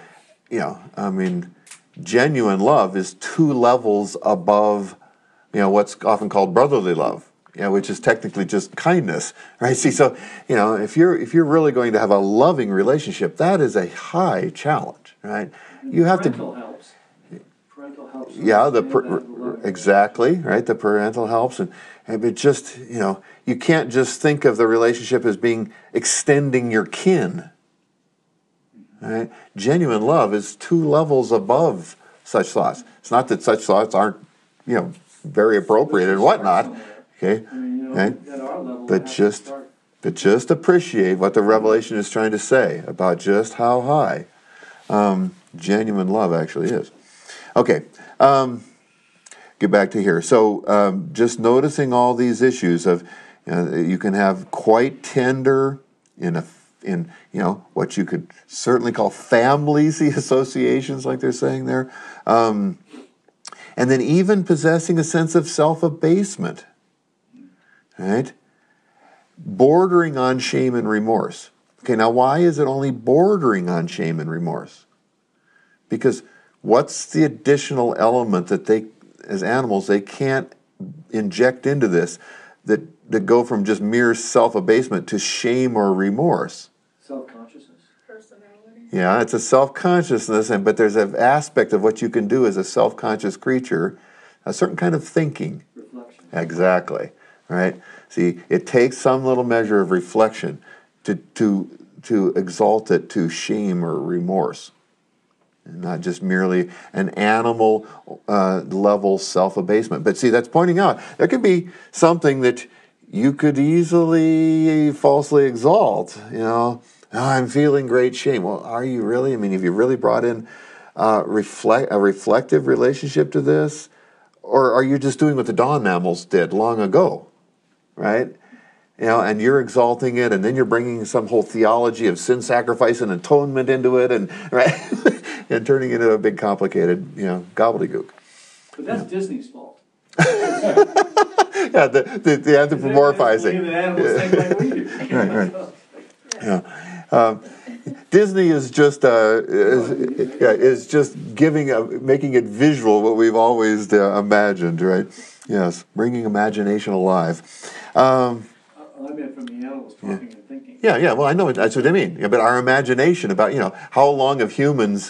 Genuine love is 2 levels above, what's often called brotherly love, which is technically just kindness, right? See, so if you're really going to have a loving relationship, that is a high challenge, right? You have parental helps. Parental helps. Yeah, exactly, right. The parental helps, but just you can't just think of the relationship as being extending your kin. Right? Genuine love is 2 levels above such thoughts. It's not that such thoughts aren't, very appropriate and whatnot. Okay, but just appreciate what the Revelation is trying to say about just how high genuine love actually is. Okay, get back to here. So just noticing all these issues of you can have quite tender in what you could certainly call family associations, like they're saying there, and then even possessing a sense of self-abasement, right? Bordering on shame and remorse. Okay, now why is it only bordering on shame and remorse? Because what's the additional element that they, as animals, they can't inject into this that go from just mere self-abasement to shame or remorse? Self-consciousness. Personality. Yeah, it's a self-consciousness, but there's an aspect of what you can do as a self-conscious creature, a certain kind of thinking. Reflection. Exactly, right? See, it takes some little measure of reflection to exalt it to shame or remorse, and not just merely an animal level self-abasement. But see, that's pointing out there could be something that you could easily falsely exalt. I'm feeling great shame. Well, are you really? Have you really brought in a reflective relationship to this? Or are you just doing what the dawn mammals did long ago, right? And you're exalting it, and then you're bringing some whole theology of sin, sacrifice, and atonement into it, and right, and turning it into a big, complicated, gobbledygook. But that's Disney's fault. Yeah, the anthropomorphizing. Right. Yeah. Disney is just making it visual what we've always imagined, right? Yes, bringing imagination alive. I meant from the animals talking and thinking. Yeah. Well, I know that's what I mean. But our imagination about how long have humans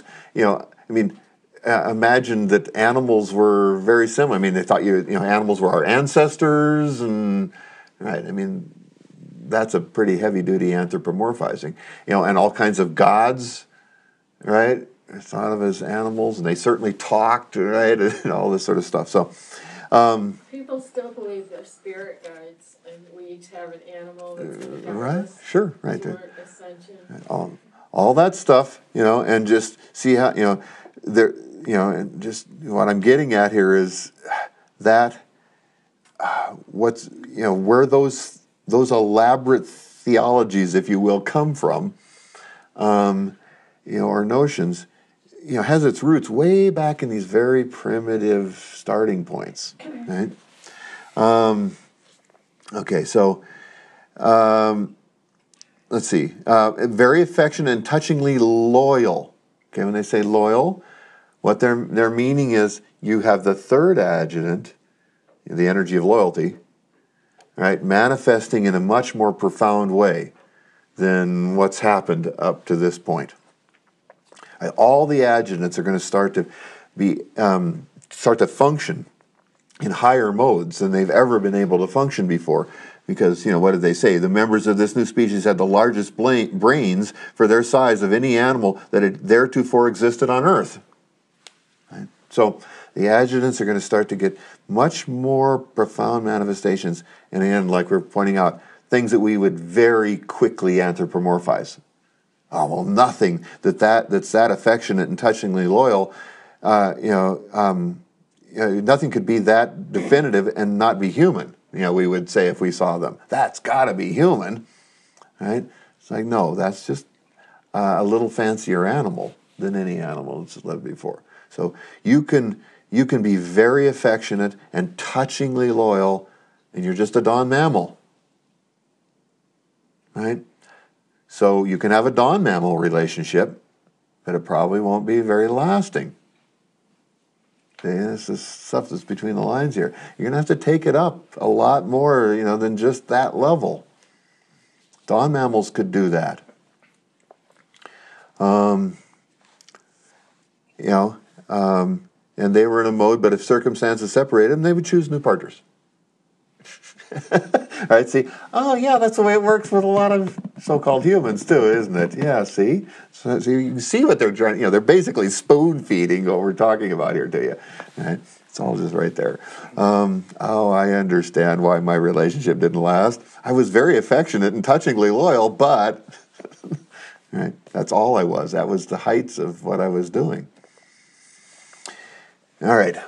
imagined that animals were very similar. They thought animals were our ancestors, and right. That's a pretty heavy-duty anthropomorphizing, and all kinds of gods, right? They're thought of as animals, and they certainly talked, right, and all this sort of stuff. So, people still believe they're spirit guides, and we each have an animal that's going to guide right? us Sure, right. toward ascension. All that stuff, and just see how there, and just what I'm getting at here is that what's where those elaborate theologies, if you will, come from, or notions, has its roots way back in these very primitive starting points, right? Okay, so let's see. Very affectionate and touchingly loyal. Okay, when they say loyal, what their meaning is, you have the third adjutant, the energy of loyalty, right, manifesting in a much more profound way than what's happened up to this point. All the adjutants are going to start to function in higher modes than they've ever been able to function before. Because, what did they say? The members of this new species had the largest brains for their size of any animal that had theretofore existed on Earth. Right? So the adjutants are going to start to get much more profound manifestations. And again, like we're pointing out, things that we would very quickly anthropomorphize. Oh, well, nothing that's that affectionate and touchingly loyal, nothing could be that definitive and not be human. We would say if we saw them, that's got to be human, right? It's like, no, that's just a little fancier animal than any animal that's lived before. So you can be very affectionate and touchingly loyal, and you're just a dawn mammal, right? So you can have a dawn mammal relationship, but it probably won't be very lasting. See, this is stuff that's between the lines here. You're going to have to take it up a lot more, than just that level. Dawn mammals could do that. And they were in a mode, but if circumstances separated them, they would choose new partners. Right? See, that's the way it works with a lot of so-called humans too, isn't it? Yeah, see? So you can see what they're trying, they're basically spoon-feeding what we're talking about here to you. Right? It's all just right there. I understand why my relationship didn't last. I was very affectionate and touchingly loyal, but right? That's all I was. That was the heights of what I was doing. All right.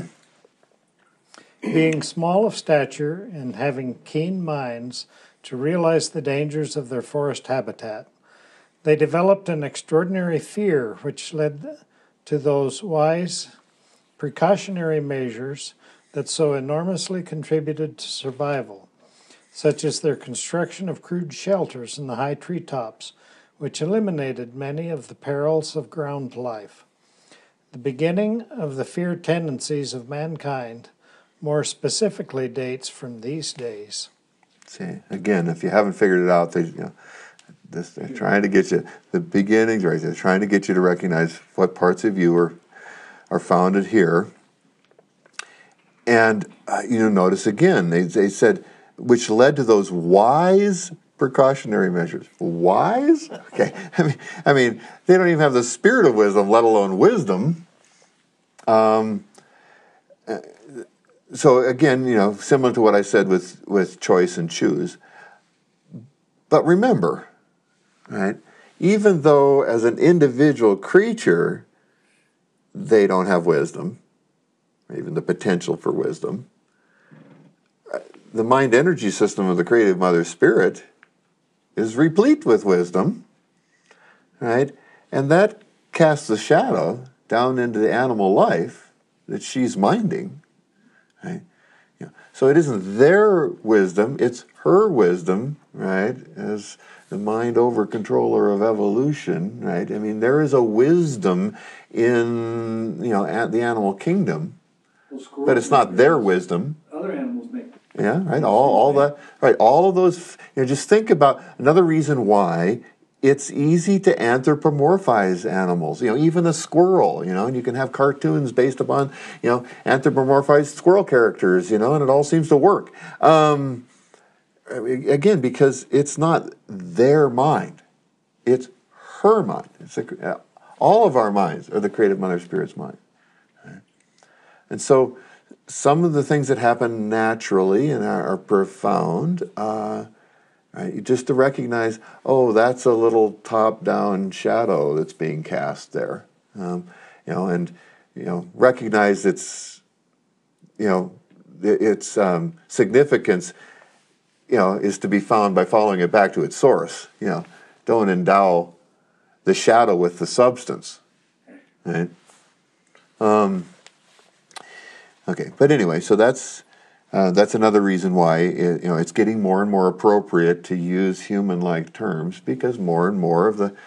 Being small of stature and having keen minds to realize the dangers of their forest habitat, they developed an extraordinary fear which led to those wise precautionary measures that so enormously contributed to survival, such as their construction of crude shelters in the high treetops, which eliminated many of the perils of ground life. The beginning of the fear tendencies of mankind more specifically dates from these days. See, again, if you haven't figured it out, they're trying to get you, the beginnings, right? They're trying to get you to recognize what parts of you are founded here. And, notice again, they said, which led to those wise precautionary measures. Wise? Okay. I mean, they don't even have the spirit of wisdom, let alone wisdom. So again, similar to what I said with choice and choose. But remember, right, even though as an individual creature, they don't have wisdom, or even the potential for wisdom, the mind energy system of the creative mother spirit is replete with wisdom, right? And that casts a shadow down into the animal life that she's minding. Right? So it isn't their wisdom, it's her wisdom, right, as the mind over controller of evolution, right? I mean, there is a wisdom in, at the animal kingdom, but it's not their wisdom. Other animals make. Yeah, right, all that, right, all of those, just think about another reason why it's easy to anthropomorphize animals. Even a squirrel, and you can have cartoons based upon, anthropomorphized squirrel characters, and it all seems to work. Again, because it's not their mind. It's her mind. All of our minds are the creative mother spirit's mind. Right? And so some of the things that happen naturally and are profound, right? Just to recognize, that's a little top-down shadow that's being cast there, and recognize its significance, is to be found by following it back to its source. Don't endow the shadow with the substance, right? Okay, but anyway, so that's another reason why it's getting more and more appropriate to use human-like terms, because more and more of the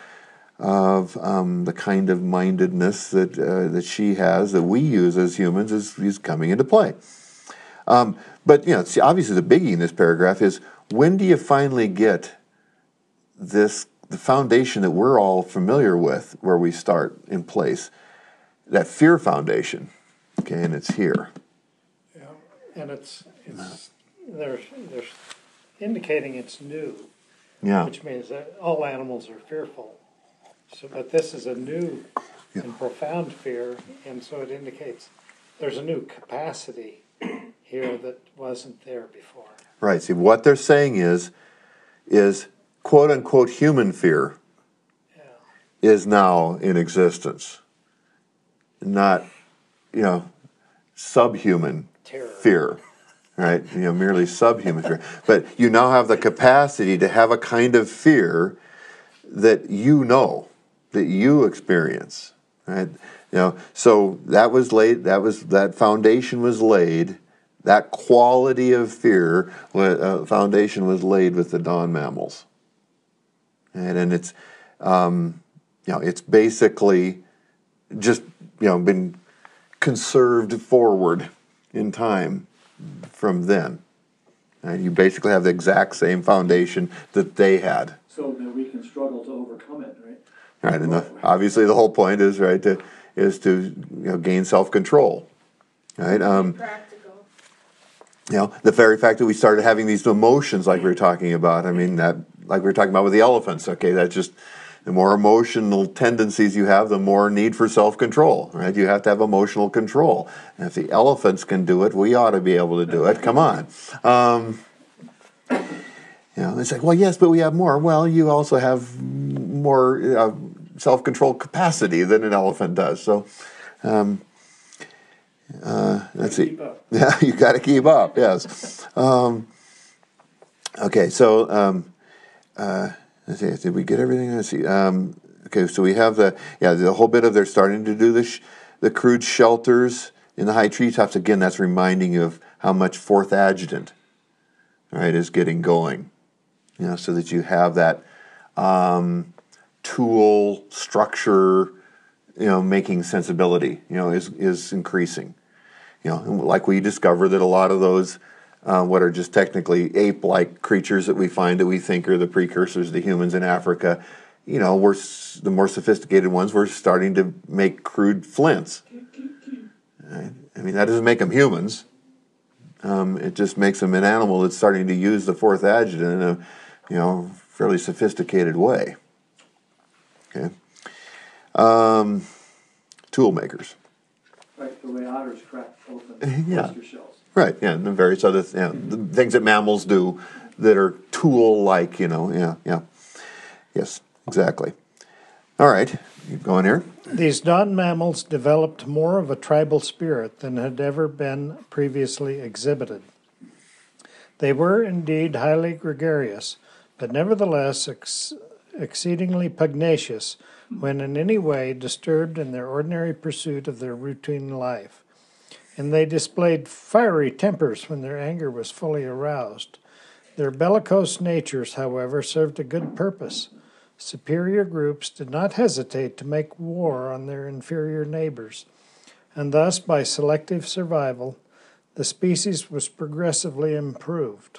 kind of mindedness that she has, that we use as humans, is coming into play. But see, obviously the biggie in this paragraph is, when do you finally get the foundation that we're all familiar with, where we start in place, that fear foundation? Okay, and it's here. Yeah, and it's they're indicating it's new, Yeah. which means that all animals are fearful. So, but this is a new and profound fear, and so it indicates there's a new capacity here that wasn't there before. Right. See, what they're saying is quote unquote human fear is now in existence, not subhuman Terror. fear, right? Merely subhuman fear. But you now have the capacity to have a kind of fear that that you experience, right? So that foundation was laid. That quality of fear foundation was laid with the dawn mammals, and it's it's basically just been conserved forward in time from then. And you basically have the exact same foundation that they had. So that we can struggle to overcome it, right? Right, and obviously the whole point is to gain self-control, right? Practical. The very fact that we started having these emotions, like we were talking about. I mean, that, like we were talking about with the elephants. Okay, that's just, the more emotional tendencies you have, the more need for self-control, right? You have to have emotional control. And if the elephants can do it, we ought to be able to do it. Come on. It's like, well, yes, but we have more. Well, you also have more self-control capacity than an elephant does. So, let's see. Yeah, you got to keep up. Yes. Okay. So, let's see. Did we get everything? Let's see. Okay. So we have the whole bit of they're starting to do the crude shelters in the high treetops. Again, that's reminding you of how much fourth adjutant, right, is getting going. So that you have that tool structure, making sensibility, is increasing. Like we discover that a lot of those, what are just technically ape-like creatures that we find that we think are the precursors to humans in Africa, we're the more sophisticated ones. We're starting to make crude flints. Right? I mean, that doesn't make them humans. It just makes them an animal that's starting to use the fourth adjutant in a fairly sophisticated way. Okay. Tool makers. Right, the way otters crack open oyster shells. Right, yeah, and the various other the things that mammals do that are tool-like, Yes, exactly. All right, keep going here. These dawn mammals developed more of a tribal spirit than had ever been previously exhibited. They were indeed highly gregarious, but nevertheless exceedingly pugnacious when in any way disturbed in their ordinary pursuit of their routine life. And they displayed fiery tempers when their anger was fully aroused. Their bellicose natures, however, served a good purpose. Superior groups did not hesitate to make war on their inferior neighbors, and thus, by selective survival, the species was progressively improved.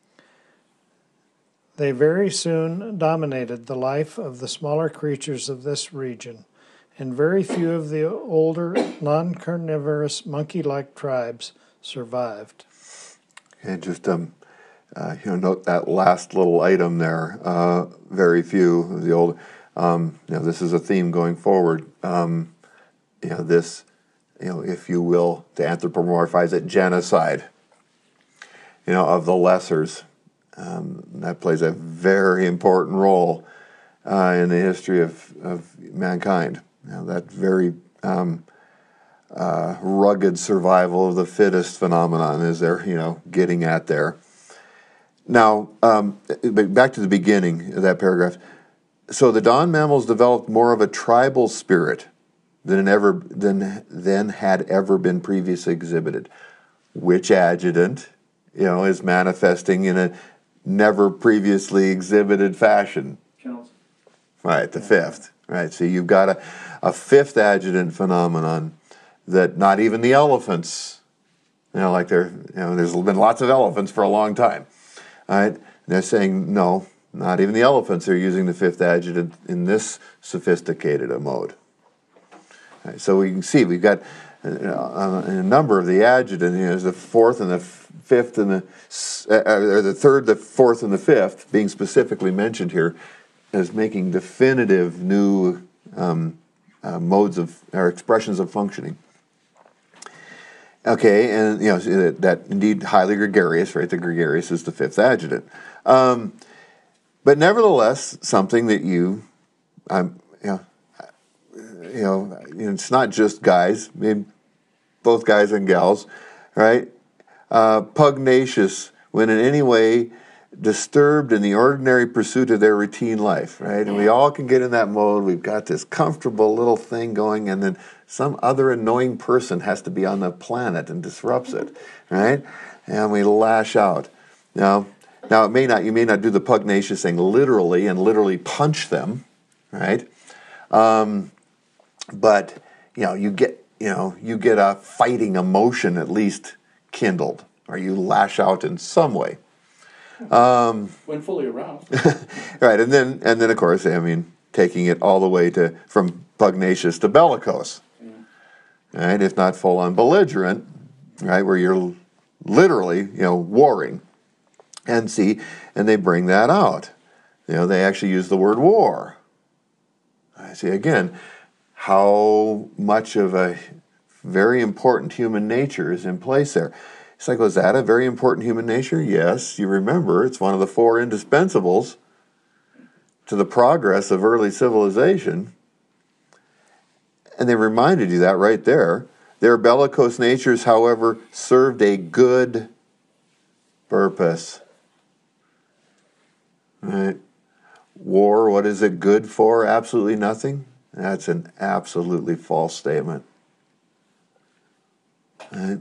They very soon dominated the life of the smaller creatures of this region, and very few of the older, non-carnivorous monkey-like tribes survived. And just note that last little item there. Very few of the old. This is a theme going forward. This, if you will, to anthropomorphize it, genocide. Of the lessers. That plays a very important role in the history of mankind. That very rugged survival of the fittest phenomenon is they're getting at there. Now, back to the beginning of that paragraph. So the dawn mammals developed more of a tribal spirit than had ever been previously exhibited. Which adjutant, is manifesting in a never previously exhibited fashion? Council. Right, the fifth. Right, so you've got a fifth adjutant phenomenon that not even the elephants, there's been lots of elephants for a long time. All right, they're saying no, not even the elephants are using the fifth adjutant in this sophisticated a mode. All right, so we can see we've got a number of the adjutant. There's the fourth and the fifth and or the third, the fourth, and the fifth being specifically mentioned here as making definitive new modes of or expressions of functioning. Okay, and that indeed highly gregarious, right? The gregarious is the fifth adjutant, but nevertheless something that it's not just guys, maybe both guys and gals, right? Pugnacious when in any way disturbed in the ordinary pursuit of their routine life, right? And we all can get in that mode. We've got this comfortable little thing going, and then some other annoying person has to be on the planet and disrupts it, right? And we lash out. Now you may not do the pugnacious thing literally and literally punch them, right? But you get a fighting emotion at least kindled, or you lash out in some way. When fully aroused. Right, and then of course, taking it all the way from pugnacious to bellicose, right? If not full on belligerent, right, where you're literally, warring, and they bring that out. They actually use the word war. I see again how much of a very important human nature is in place there. It's like, was that a very important human nature? Yes, you remember, it's one of the four indispensables to the progress of early civilization. And they reminded you that right there. Their bellicose natures, however, served a good purpose. Right? War, what is it good for? Absolutely nothing. That's an absolutely false statement. Right?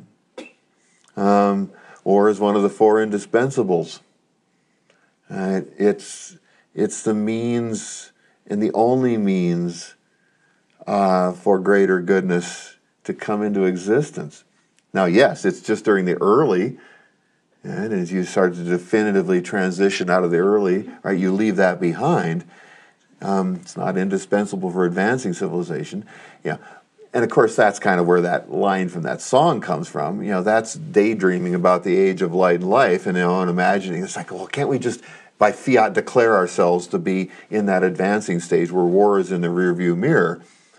War is one of the four indispensables. Right? It's the means and the only means for greater goodness to come into existence. Now, yes, it's just during the early, and as you start to definitively transition out of the early, right, you leave that behind. It's not indispensable for advancing civilization. Yeah. And of course, that's kind of where that line from that song comes from. That's daydreaming about the age of light and life, and imagining. It's like, well, can't we just by fiat declare ourselves to be in that advancing stage where war is in the rearview mirror?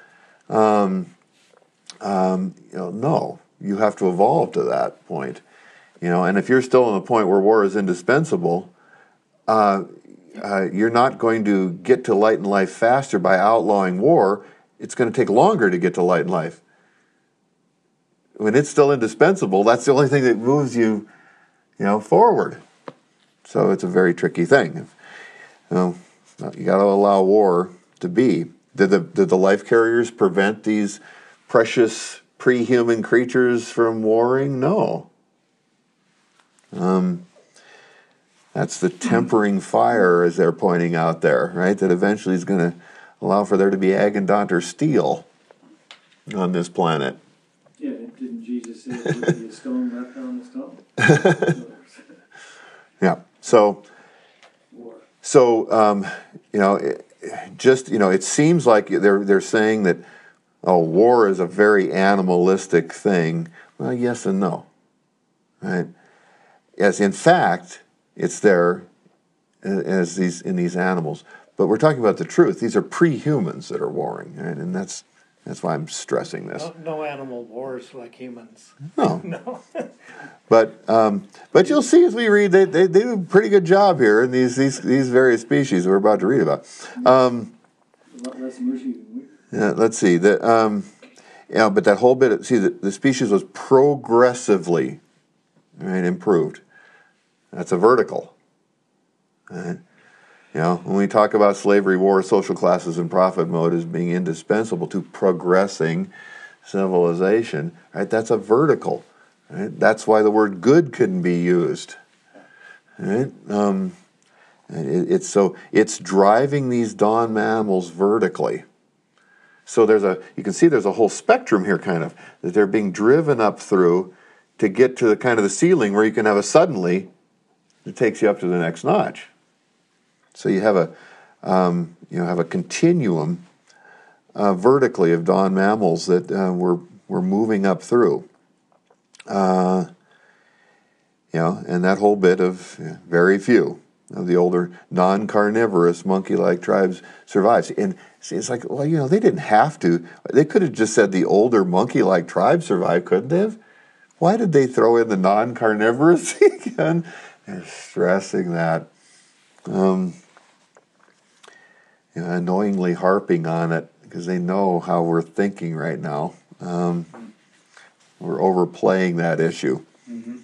No, you have to evolve to that point. And if you're still in the point where war is indispensable, you're not going to get to light and life faster by outlawing war. It's going to take longer to get to light and life. When it's still indispensable, that's the only thing that moves you, forward. So it's a very tricky thing. You got to allow war to be. Did the life carriers prevent these precious pre-human creatures from warring? No. That's the tempering fire, as they're pointing out there, right? That eventually is going to allow for there to be Agandont or steel on this planet. Yeah, didn't Jesus say there would be a stone left on the stone? Yeah. So it seems like they're saying that, war is a very animalistic thing. Well, yes and no. Right? Yes, in fact, it's there as in these animals. But we're talking about the truth. These are pre-humans that are warring, right? And that's why I'm stressing this. No animal wars like humans. No. No. But you'll see as we read, they do a pretty good job here in these various species we're about to read about. A lot less mushy than we. Yeah, let's see. But that whole bit. The species was progressively, right, improved. That's a vertical. Right? You know, when we talk about slavery, war, social classes, and profit mode as being indispensable to progressing civilization, right? That's a vertical. Right? That's why the word good couldn't be used. Right? It's driving these dawn mammals vertically. So you can see there's a whole spectrum here, kind of, that they're being driven up through to get to the kind of the ceiling where you can have a suddenly that takes you up to the next notch. So you have a continuum vertically of dawn mammals that we're moving up through. And that whole bit of very few of the older non-carnivorous monkey-like tribes survives. And see, it's like, well, they didn't have to. They could have just said the older monkey-like tribes survived, couldn't they have? Why did they throw in the non-carnivorous again? They're stressing that. Annoyingly harping on it because they know how we're thinking right now. We're overplaying that issue. Mm-hmm.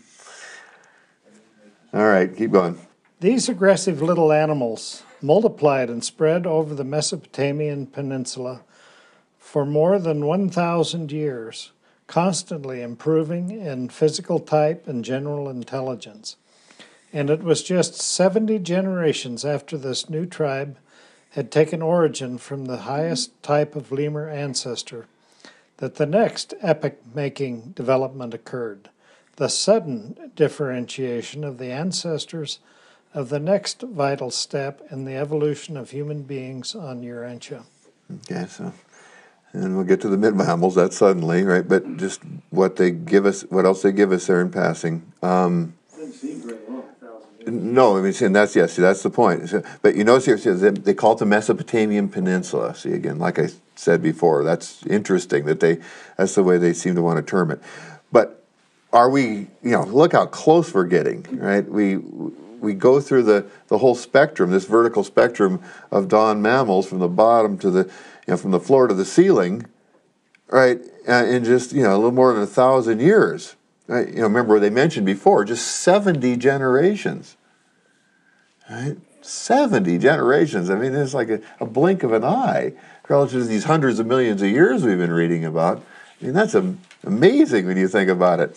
All right, keep going. These aggressive little animals multiplied and spread over the Mesopotamian peninsula for more than 1,000 years, constantly improving in physical type and general intelligence. And it was just 70 generations after this new tribe had taken origin from the highest type of lemur ancestor that the next epoch-making development occurred, the sudden differentiation of the ancestors of the next vital step in the evolution of human beings on Urantia. Okay, so, and we'll get to the mid-mammals, that suddenly, right? But just what else they give us there in passing. Doesn't seem very long, 1,000 years. No, I mean, and that's the point. So, but you notice here, it says they call it the Mesopotamian Peninsula. See, again, like I said before, that's interesting that's the way they seem to want to term it. But are we, look how close we're getting, right? We go through the whole spectrum, this vertical spectrum of dawn mammals from the bottom to from the floor to the ceiling, right? In just, a little more than 1,000 years. Right? Remember they mentioned before, just 70 generations. Right? 70 generations. I mean, it's like a blink of an eye relative to these hundreds of millions of years we've been reading about. I mean, that's amazing when you think about it.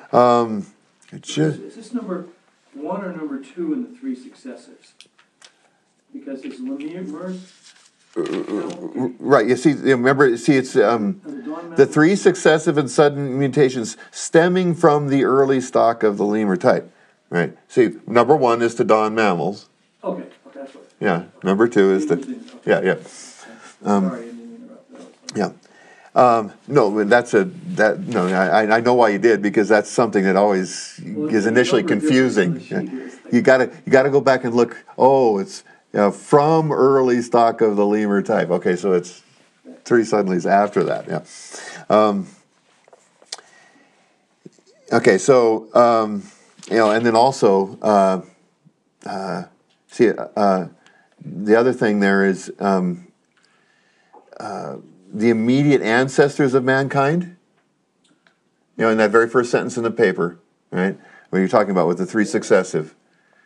Is this number 1 or number 2 in the 3 successives? Because it's lemurs. Right. It's the 3 successive and sudden mutations stemming from the early stock of the lemur type. Right. See, number 1 is the dawn mammals. Okay, that's right. Yeah. Number 2 is the. Yeah. Sorry, I didn't interrupt. Yeah. I know why you did, because that's something that always is initially confusing. You gotta go back and look. Oh, it's from early stock of the lemur type. Okay, so it's 3 suddenlies after that. Yeah. Okay, so and then also the other thing there is. The immediate ancestors of mankind, in that very first sentence in the paper, right? What you're talking about with the 3 successive.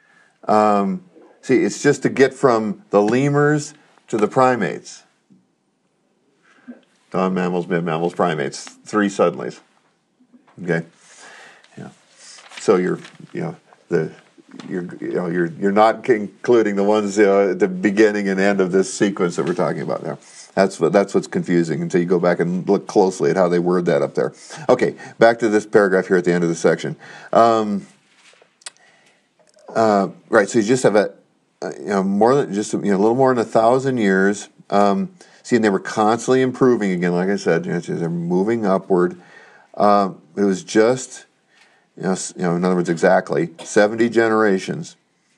It's just to get from the lemurs to the primates. Dawn mammals, mid-mammals, primates. 3 suddenlies. Okay? Yeah. So you're not including the ones at the beginning and end of this sequence that we're talking about now. That's what's confusing until you go back and look closely at how they word that up there. Okay, back to this paragraph here at the end of the section. Right, so you just have a more than just a little more than 1,000 years. And they were constantly improving again. Like I said, they're moving upward. It was just in other words, exactly 70 generations.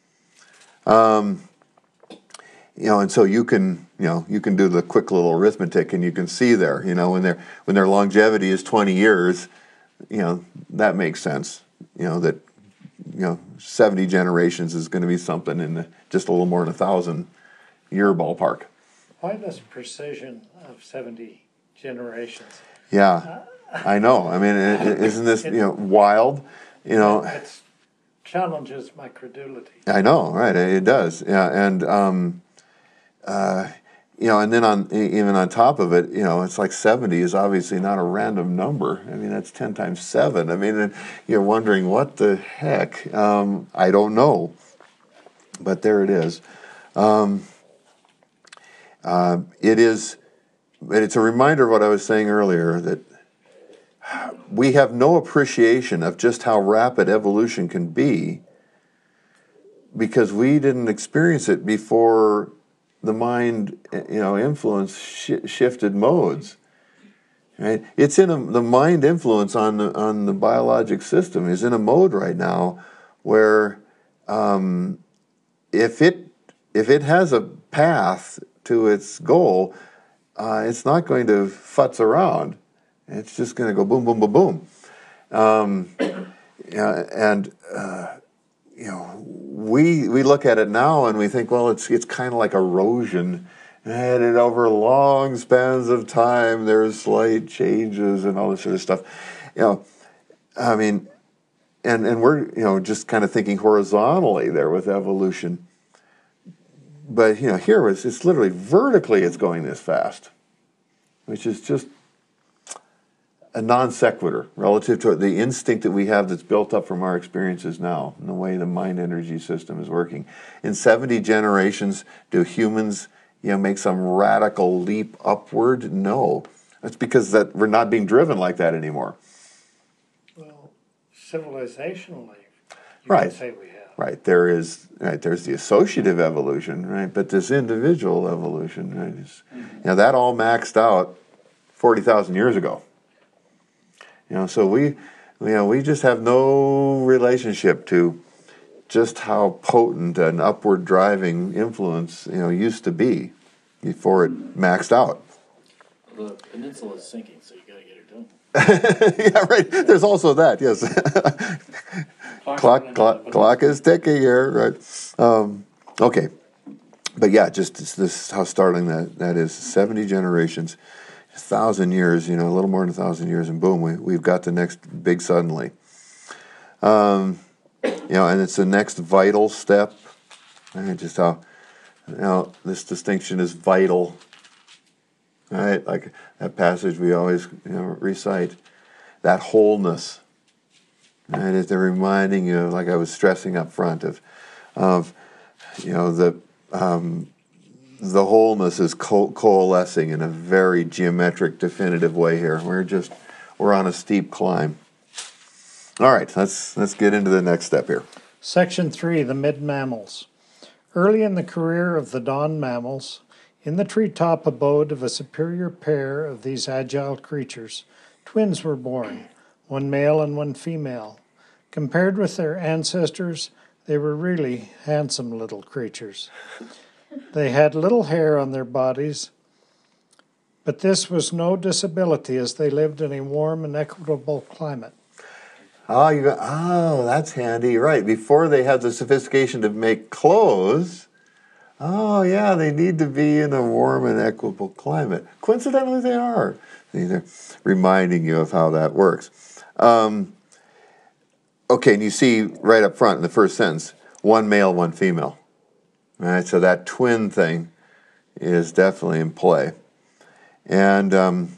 And so you can do the quick little arithmetic, and you can see there, when their longevity is 20 years, that makes sense. That 70 generations is going to be something in just a little more than 1,000 year ballpark. Why this precision of 70 generations? Yeah, I know. I mean, isn't this wild? It's challenges my credulity. I know, right? It does, yeah. And and then even on top of it, it's like 70 is obviously not a random number. I mean, that's 10 times 7. I mean, and you're wondering what the heck. I don't know, but there it is. It's a reminder of what I was saying earlier, that we have no appreciation of just how rapid evolution can be because we didn't experience it before the mind, influence shifted modes. Right? It's in the mind influence on the biologic system is in a mode right now where if it has a path to its goal, it's not going to futz around. It's just going to go boom, boom, boom, boom. We look at it now and we think, well, it's kind of like erosion, and over long spans of time, there's slight changes and all this sort of stuff. I mean, and we're just kind of thinking horizontally there with evolution. But here it's literally vertically it's going this fast, which is just a non sequitur relative to the instinct that we have that's built up from our experiences now and the way the mind energy system is working. In 70 generations, do humans make some radical leap upward? No. That's because that we're not being driven like that anymore. Well, civilizationally, you right. can say we have. Right, there's the associative evolution, right? But this individual evolution, right, that all maxed out 40,000 years ago. So we just have no relationship to just how potent an upward driving influence, used to be before it maxed out. The peninsula is sinking, so you got to get her done. Yeah, right. There's also that. Yes. Clock is ticking here, right? Okay, but yeah, just this how startling that is. 70 generations, 1,000 years, a little more than 1,000 years, and boom, we've got the next big suddenly. And it's the next vital step. And just how this distinction is vital. Right, like that passage we always recite, that wholeness. And they're reminding you, like I was stressing up front, of the wholeness is coalescing in a very geometric, definitive way here. We're on a steep climb. All right, let's get into the next step here. Section 3, the mid-mammals. Early in the career of the dawn mammals, in the treetop abode of a superior pair of these agile creatures, twins were born, one male and one female. Compared with their ancestors, they were really handsome little creatures. They had little hair on their bodies, but this was no disability as they lived in a warm and equitable climate. Oh, that's handy. Right, before they had the sophistication to make clothes, they need to be in a warm and equitable climate. Coincidentally, they are. They're reminding you of how that works. Okay, and you see right up front in the first sentence, one male, one female. All right, so that twin thing is definitely in play. And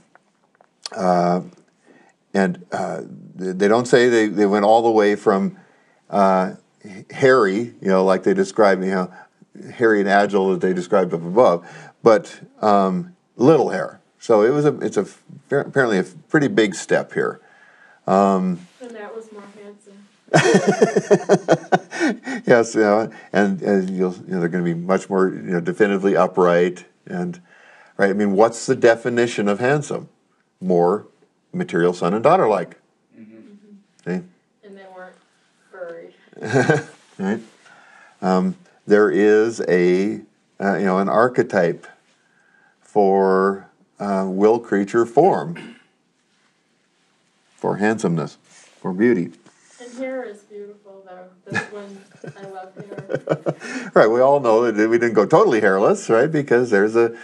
they don't say they went all the way from hairy, like they described, hairy and agile that they described up above, but little hair. So it's apparently a pretty big step here. And that was more handsome. Yes, and they're going to be much more definitively upright and right. I mean, what's the definition of handsome? More material son and daughter like. Mm-hmm. Okay. And they weren't furry. Right. There is an archetype for will creature form, for handsomeness, for beauty. And hair is beautiful, though. This one, I love hair. Right. We all know that we didn't go totally hairless, right? Because there's that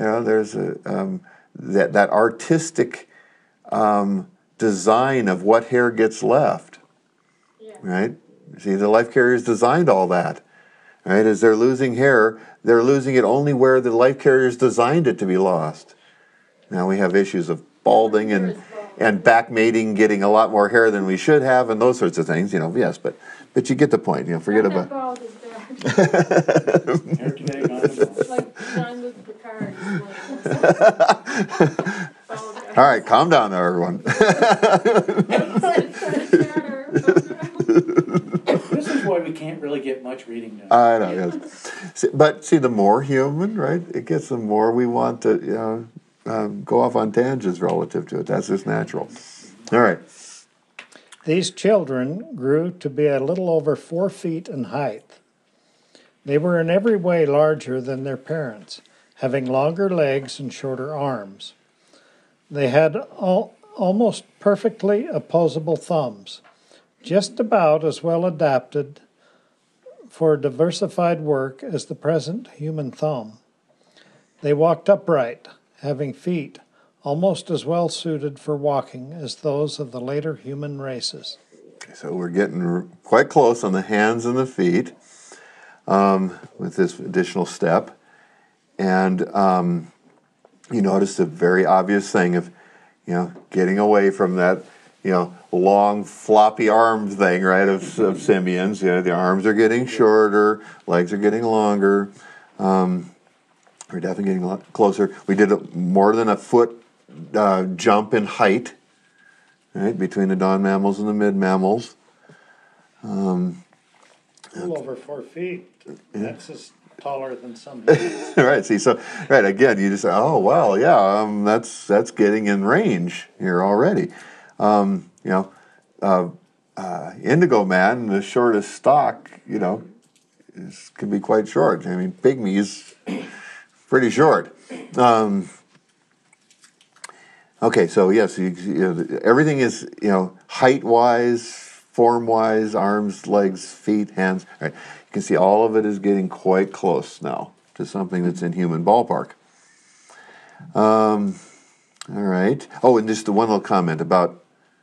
artistic design of what hair gets left. Yeah. Right. See, the life carriers designed all that. Right? As they're losing hair, they're losing it only where the life carriers designed it to be lost. Now we have issues of balding and back mating, getting a lot more hair than we should have, and those sorts of things. Yes, but you get the point. Forget about. Bald is bad. Hair today, gone tomorrow. Like Jean-Luc Picard. All right, calm down now, everyone. This is why we can't really get much reading done. I know, yes. But see, the more human, right, it gets the more we want to go off on tangents relative to it. That's just natural. All right. These children grew to be a little over 4 feet in height. They were in every way larger than their parents, having longer legs and shorter arms. They had almost perfectly opposable thumbs, just about as well adapted for diversified work as the present human thumb. They walked upright, having feet almost as well suited for walking as those of the later human races. So we're getting quite close on the hands and the feet with this additional step. And you notice the very obvious thing of, getting away from that, long floppy arm thing, right, of simians. The arms are getting shorter, legs are getting longer. We're definitely getting a lot closer. We did more than a foot jump in height, right, between the dawn mammals and the mid mammals. A little over 4 feet. That's just taller than some. Right. See, so right again, you just say, oh well, yeah, that's getting in range here already. Indigo Man, the shortest stalk, can be quite short. I mean, pygmy is pretty short. Okay, so yes, everything is height-wise, form-wise, arms, legs, feet, hands. Right. You can see all of it is getting quite close now to something that's in human ballpark. All right. Oh, and just one little comment about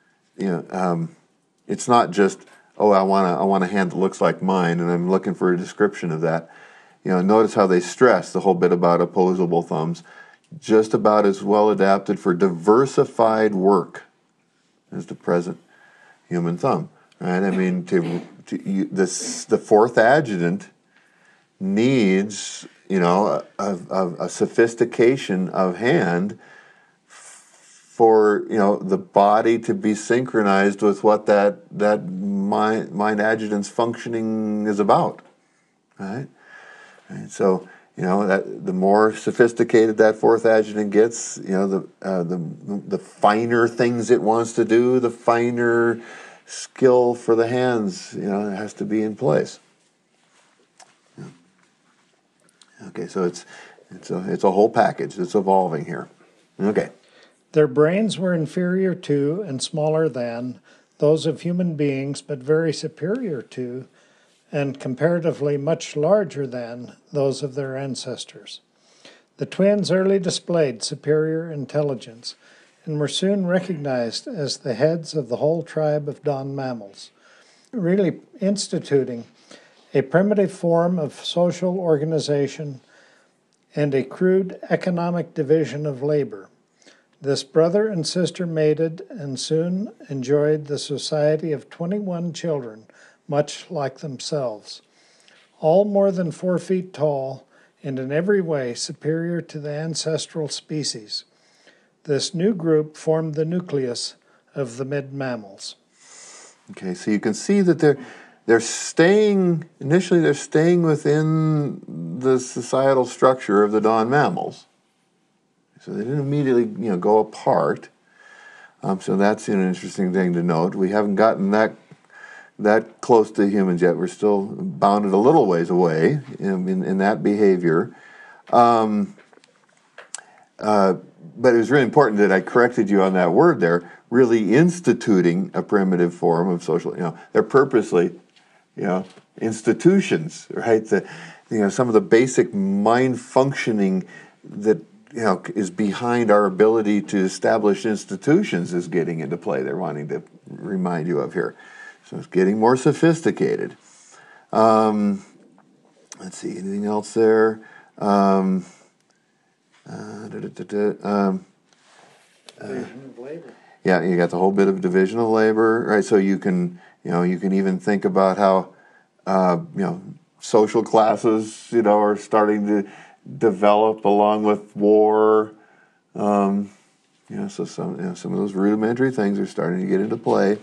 it's not just I want a hand that looks like mine, and I'm looking for a description of that. Notice how they stress the whole bit about opposable thumbs. Just about as well adapted for diversified work as the present human thumb, right? I mean, the fourth adjutant needs, a sophistication of hand for the body to be synchronized with what that mind adjutant's functioning is about, right? And so. That the more sophisticated that fourth adjutant gets, the finer things it wants to do, the finer skill for the hands, it has to be in place. Yeah. Okay, so it's a whole package. It's evolving here. Okay. Their brains were inferior to and smaller than those of human beings, but very superior to and comparatively much larger than those of their ancestors. The twins early displayed superior intelligence and were soon recognized as the heads of the whole tribe of dawn mammals, really instituting a primitive form of social organization and a crude economic division of labor. This brother and sister mated and soon enjoyed the society of 21 children, much like themselves, all more than 4 feet tall and in every way superior to the ancestral species. This new group formed the nucleus of the mid-mammals. Okay, so you can see that they're staying within the societal structure of the dawn mammals. So they didn't immediately go apart. So that's an interesting thing to note. We haven't gotten that close to humans yet. We're still bounded a little ways away in that behavior. But it was really important that I corrected you on that word there, really instituting a primitive form of social, they're purposely, institutions, right? Some of the basic mind functioning that, is behind our ability to establish institutions is getting into play. They're wanting to remind you of here. So it's getting more sophisticated. Let's see, anything else there? Division of labor. Yeah, you got the whole bit of division of labor, right? So you can even think about how, social classes, are starting to develop along with war. So some of those rudimentary things are starting to get into play.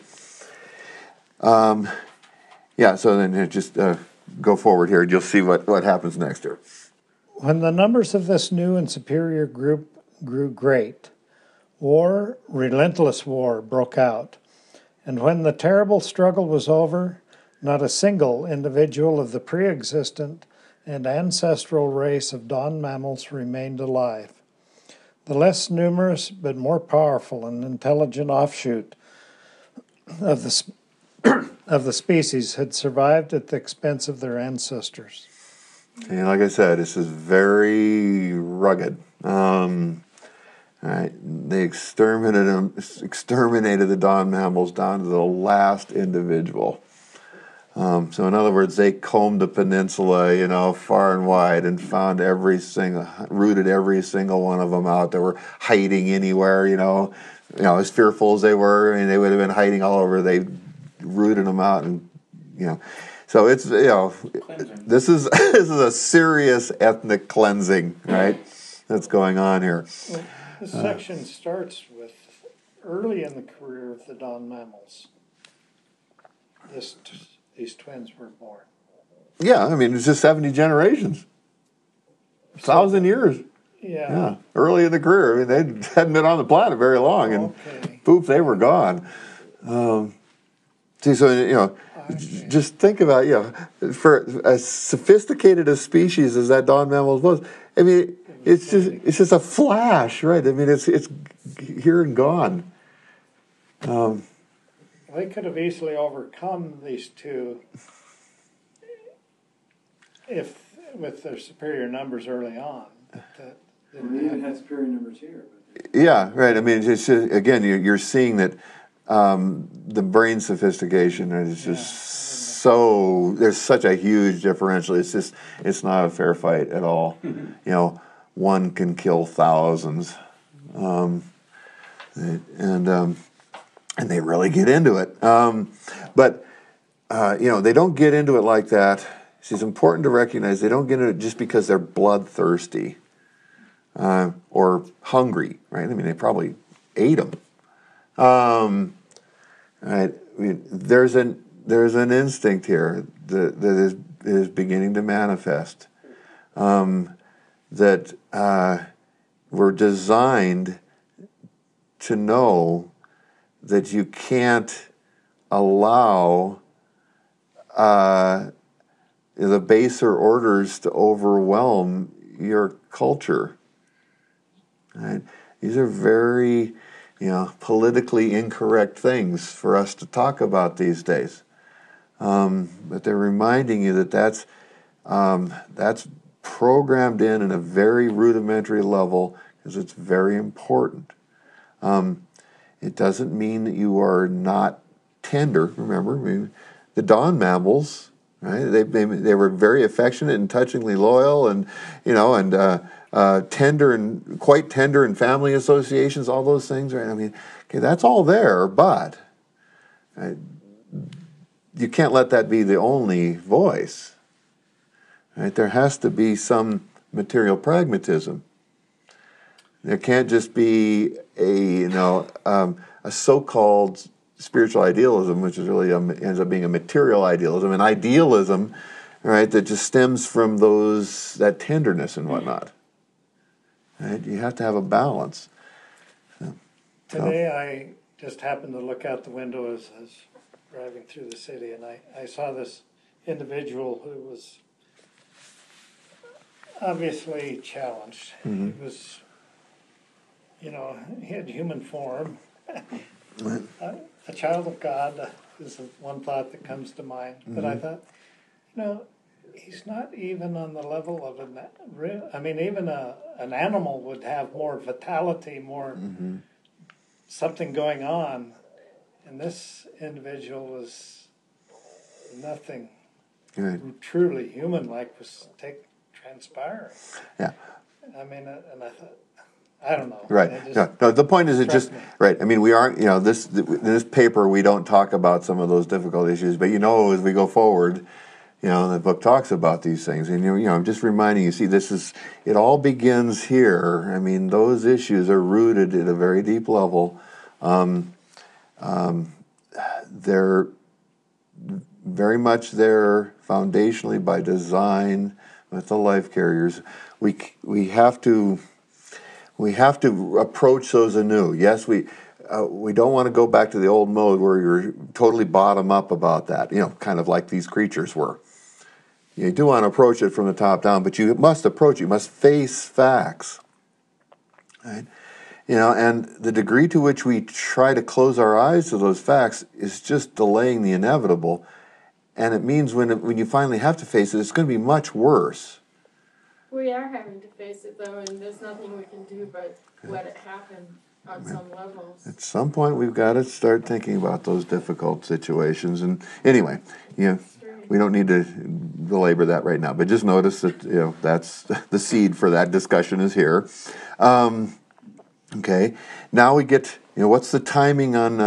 So then just go forward here, and you'll see what happens next here. When the numbers of this new and superior group grew great, relentless war, broke out. And when the terrible struggle was over, not a single individual of the pre-existent and ancestral race of dawn mammals remained alive. The less numerous but more powerful and intelligent offshoot of the species had survived at the expense of their ancestors. And like I said, this is very rugged. Right, they exterminated the dawn mammals down to the last individual. So in other words, they combed the peninsula, far and wide, and found rooted every single one of them out that were hiding anywhere. As fearful as they were, they would have been hiding all over. They rooted them out, and So it's this is a serious ethnic cleansing, right? That's going on here. Well, this section starts with early in the career of the dawn mammals. These twins were born. Yeah, it's just 70 generations, 1,000 years. Yeah. Early in the career. They hadn't been on the planet very long, and poof, they were gone. Just think about for as sophisticated a species as that dawn mammals was. It's just a flash, right? It's here and gone. They could have easily overcome these two with their superior numbers early on. We even had superior numbers here. Yeah, right. It's just, again, you're seeing that the brain sophistication is just there's such a huge differential. It's not a fair fight at all. One can kill thousands, and they really get into it. But they don't get into it like that. It's important to recognize they don't get into it just because they're bloodthirsty or hungry, right? They probably ate them. Right? There's an instinct here that is beginning to manifest. That we're designed to know that you can't allow the baser orders to overwhelm your culture. Right? These are very, politically incorrect things for us to talk about these days. But they're reminding you that that's programmed in a very rudimentary level because it's very important. It doesn't mean that you are not tender. Remember, the dawn mammals, right? They were very affectionate and touchingly loyal, and tender and quite tender in family associations. All those things, right? That's all there, but you can't let that be the only voice. Right? There has to be some material pragmatism. There can't just be a so-called spiritual idealism, which is really ends up being a material idealism, an idealism, right, that just stems from that tenderness and whatnot. Right? You have to have a balance. Today I just happened to look out the window as I was driving through the city, and I saw this individual who was obviously challenged. Mm-hmm. He was, he had human form. A child of God is one thought that comes to mind. Mm-hmm. But I thought, he's not even on the level of even an animal would have more vitality, more something going on. And this individual was nothing Right. truly human-like was transpiring. Yeah. I mean, and I thought, I don't know. Right. It just No, the point is, it struck just me. right. I mean, we aren't. This paper, we don't talk about some of those difficult issues, but as we go forward, the book talks about these things, and I'm just reminding you. See, it all begins here. I mean, those issues are rooted at a very deep level. They're very much there foundationally by design with the life carriers. We have to approach those anew. Yes, we don't want to go back to the old mode where you're totally bottom up about that. Kind of like these creatures were. You do want to approach it from the top down, but you must approach. You must face facts, right? And the degree to which we try to close our eyes to those facts is just delaying the inevitable. And it means when you finally have to face it, it's going to be much worse. We are having to face it, though, and there's nothing we can do but let it happen on some levels. At some point, we've got to start thinking about those difficult situations. And anyway, we don't need to belabor that right now. But just notice that that's the seed for that discussion is here. Okay. Now we get what's the timing on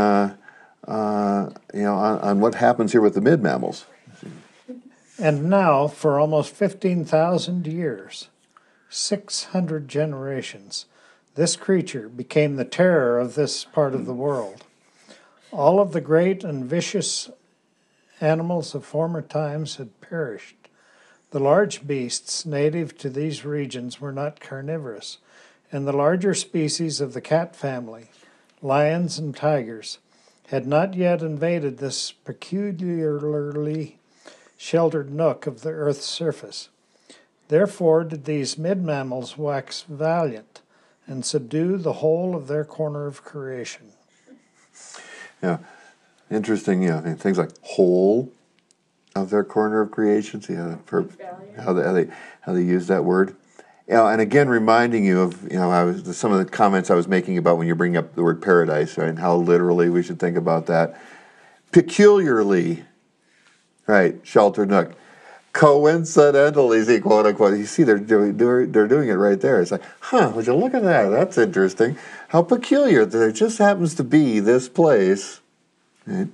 on what happens here with the mid mammals. And now, for almost 15,000 years, 600 generations, this creature became the terror of this part of the world. All of the great and vicious animals of former times had perished. The large beasts native to these regions were not carnivorous, and the larger species of the cat family, lions and tigers, had not yet invaded this peculiarly sheltered nook of the earth's surface. Therefore did these mid-mammals wax valiant and subdue the whole of their corner of creation. Yeah, interesting. Things like whole of their corner of creation. See how they use that word. And again, reminding you of some of the comments I was making about when you bring up the word paradise, right? And how literally we should think about that. Peculiarly, right? Sheltered nook. Coincidentally, see, quote unquote. You see, they're doing it right there. It's like, would you look at that? That's interesting. How peculiar that it just happens to be this place. Right?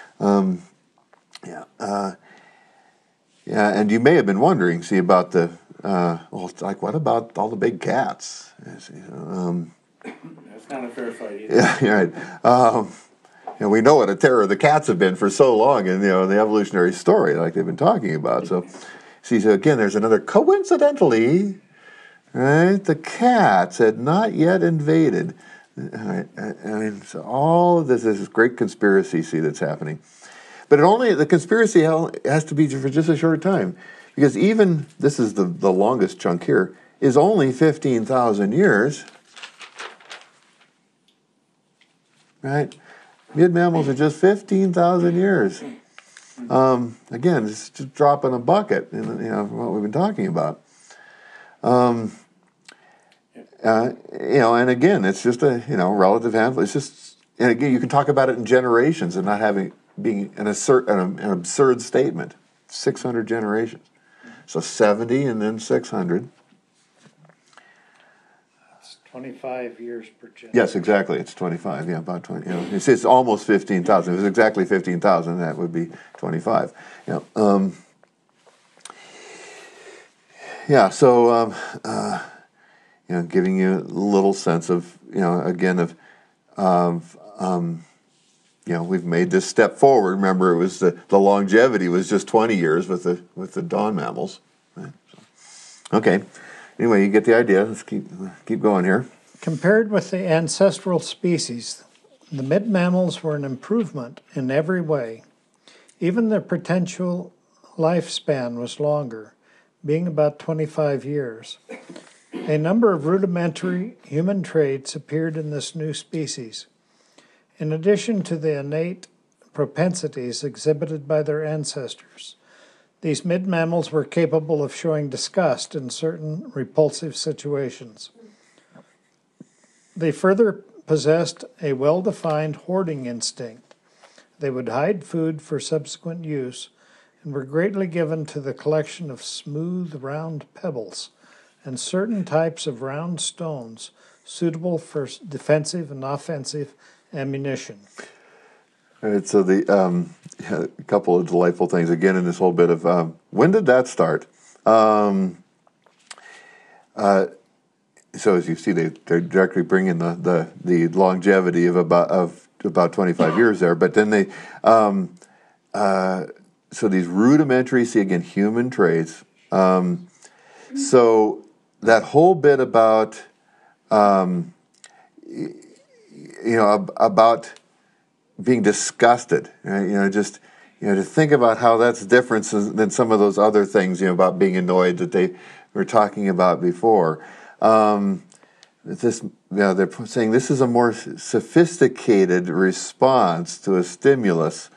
And you may have been wondering, see, about the. It's like, what about all the big cats? That's not a fair fight either. Yeah, right. We know what a terror the cats have been for so long in the evolutionary story, like they've been talking about. So again, there's another coincidentally, right? The cats had not yet invaded. Right? I mean, so all of this is this great conspiracy, that's happening. But the conspiracy has to be for just a short time. Because even, this is the longest chunk here, is only 15,000 years. Right? Mid-mammals are just 15,000 years. Again, it's just a drop in a bucket in what we've been talking about. And again, it's just a, relative handful. It's just, and again, you can talk about it in generations and not being an absurd statement. 600 generations. So 70 and then 600. It's 25 years per generation. Yes, exactly. It's 25. Yeah, about 20. It's almost 15,000. If it was exactly 15,000, that would be 25. So giving you a little sense of again of we've made this step forward. Remember, it was the longevity was just 20 years with the dawn mammals. Right? Okay. Anyway, you get the idea. Let's keep going here. Compared with the ancestral species, the mid-mammals were an improvement in every way. Even their potential lifespan was longer, being about 25 years. A number of rudimentary human traits appeared in this new species. In addition to the innate propensities exhibited by their ancestors, these mid-mammals were capable of showing disgust in certain repulsive situations. They further possessed a well-defined hoarding instinct. They would hide food for subsequent use, and were greatly given to the collection of smooth, round pebbles and certain types of round stones suitable for defensive and offensive ammunition. All right, so a couple of delightful things again in this whole bit of when did that start? So as you see, they're directly bringing the longevity of about 25 years there, but then they so these rudimentary, see again, human traits. So that whole bit about about being disgusted, right? Just to think about how that's different than some of those other things, about being annoyed that they were talking about before. They're saying this is a more sophisticated response to a stimulus.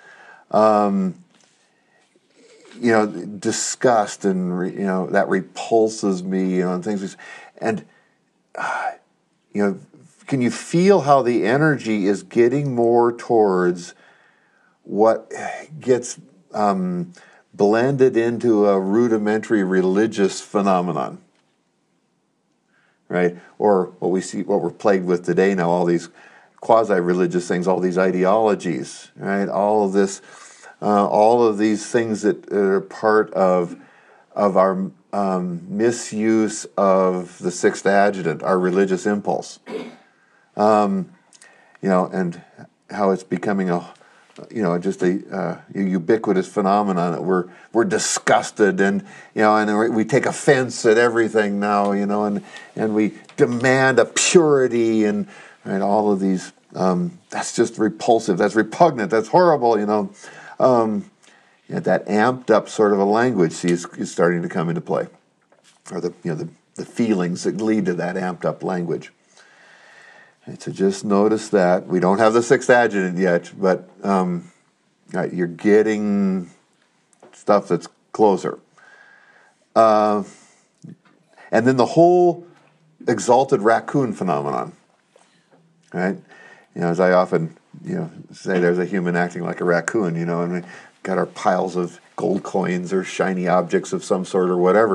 Disgust and that repulses me, and things. And can you feel how the energy is getting more towards what gets blended into a rudimentary religious phenomenon, right? Or what we're plagued with today now, all these quasi-religious things, all these ideologies, right? All of these things that are part of our misuse of the sixth adjutant, our religious impulse. And how it's becoming just a ubiquitous phenomenon that we're disgusted and we take offense at everything now, and we demand a purity and all of these. That's just repulsive. That's repugnant. That's horrible. That amped up sort of a language is starting to come into play, or the feelings that lead to that amped up language. And so just notice that we don't have the sixth adjutant yet, but you're getting stuff that's closer. And then the whole exalted raccoon phenomenon, right? As I often say, there's a human acting like a raccoon, and we got our piles of gold coins or shiny objects of some sort or whatever,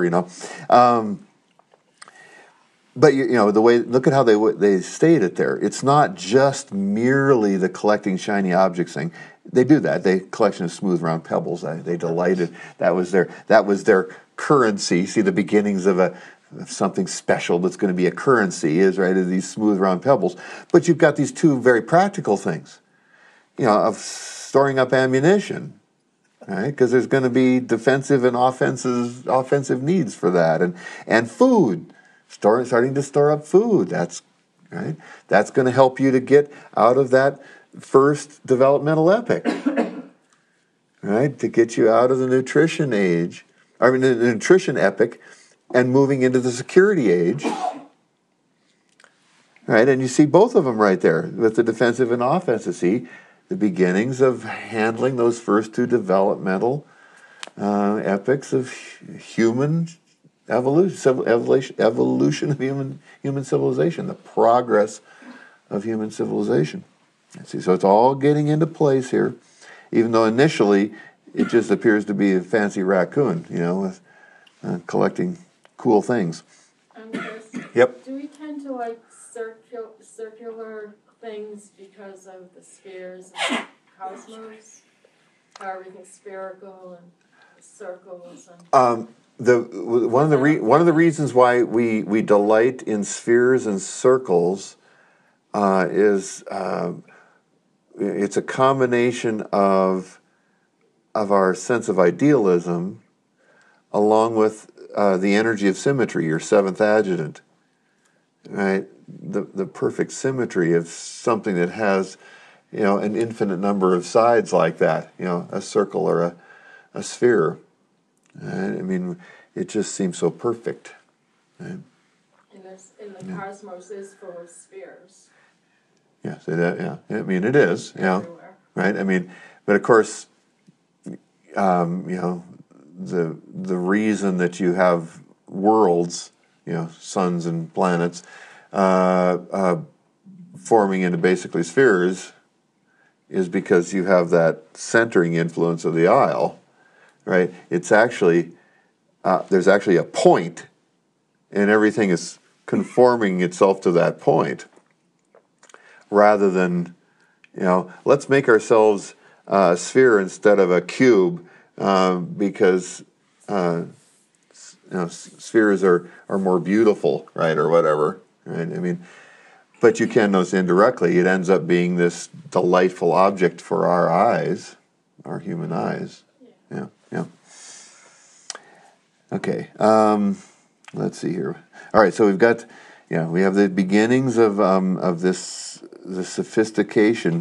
But the way, look at how they state it there. It's not just merely the collecting shiny objects thing. They do that. They collection of smooth round pebbles. They delighted. That was their currency. See, the beginnings of something special that's going to be a currency is these smooth round pebbles. But you've got these two very practical things, of storing up ammunition, right? Because there's going to be defensive and offensive needs for that, and food. Starting to store up food. That's right. That's going to help you to get out of that first developmental epoch, right? To get you out of the nutrition age, the nutrition epoch, and moving into the security age, right? And you see both of them right there with the defensive and offensive. See the beginnings of handling those first two developmental epochs of human evolution of human civilization, the progress of human civilization. See, so it's all getting into place here, even though initially it just appears to be a fancy raccoon, with collecting cool things. Chris, Yep. do we tend to like circular things because of the spheres and cosmos? How everything's spherical and circles and... One of the reasons why we delight in spheres and circles is it's a combination of our sense of idealism, along with the energy of symmetry, your seventh adjutant, right? The perfect symmetry of something that has an infinite number of sides like that, a circle or a sphere. Right? It just seems so perfect. Right? And the cosmos is full of spheres. Yes, it is. Everywhere. Right. But of course, the reason that you have worlds, suns and planets, forming into basically spheres, is because you have that centering influence of the isle. right? It's actually, there's actually a point, and everything is conforming itself to that point, rather than, let's make ourselves a sphere instead of a cube, because spheres are more beautiful, right, or whatever, right? I mean, but you can notice indirectly, it ends up being this delightful object for our eyes, our human eyes. Yeah. Okay, let's see here. All right, so we've got, we have the beginnings of this sophistication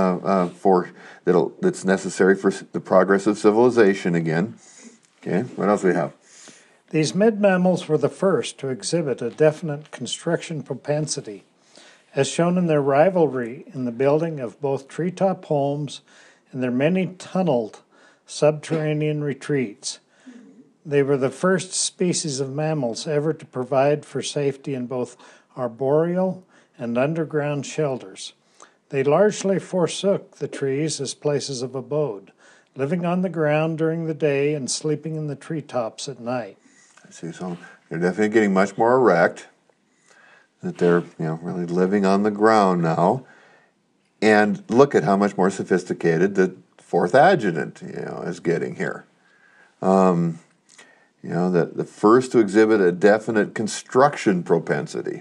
that's necessary for the progress of civilization again. Okay, what else do we have? These mid-mammals were the first to exhibit a definite construction propensity, as shown in their rivalry in the building of both treetop homes and their many tunneled subterranean retreats. They were the first species of mammals ever to provide for safety in both arboreal and underground shelters. They largely forsook the trees as places of abode, living on the ground during the day and sleeping in the treetops at night. I see. So they're definitely getting much more erect, that they're really living on the ground now. And look at how much more sophisticated the fourth adjutant is getting here. The first to exhibit a definite construction propensity.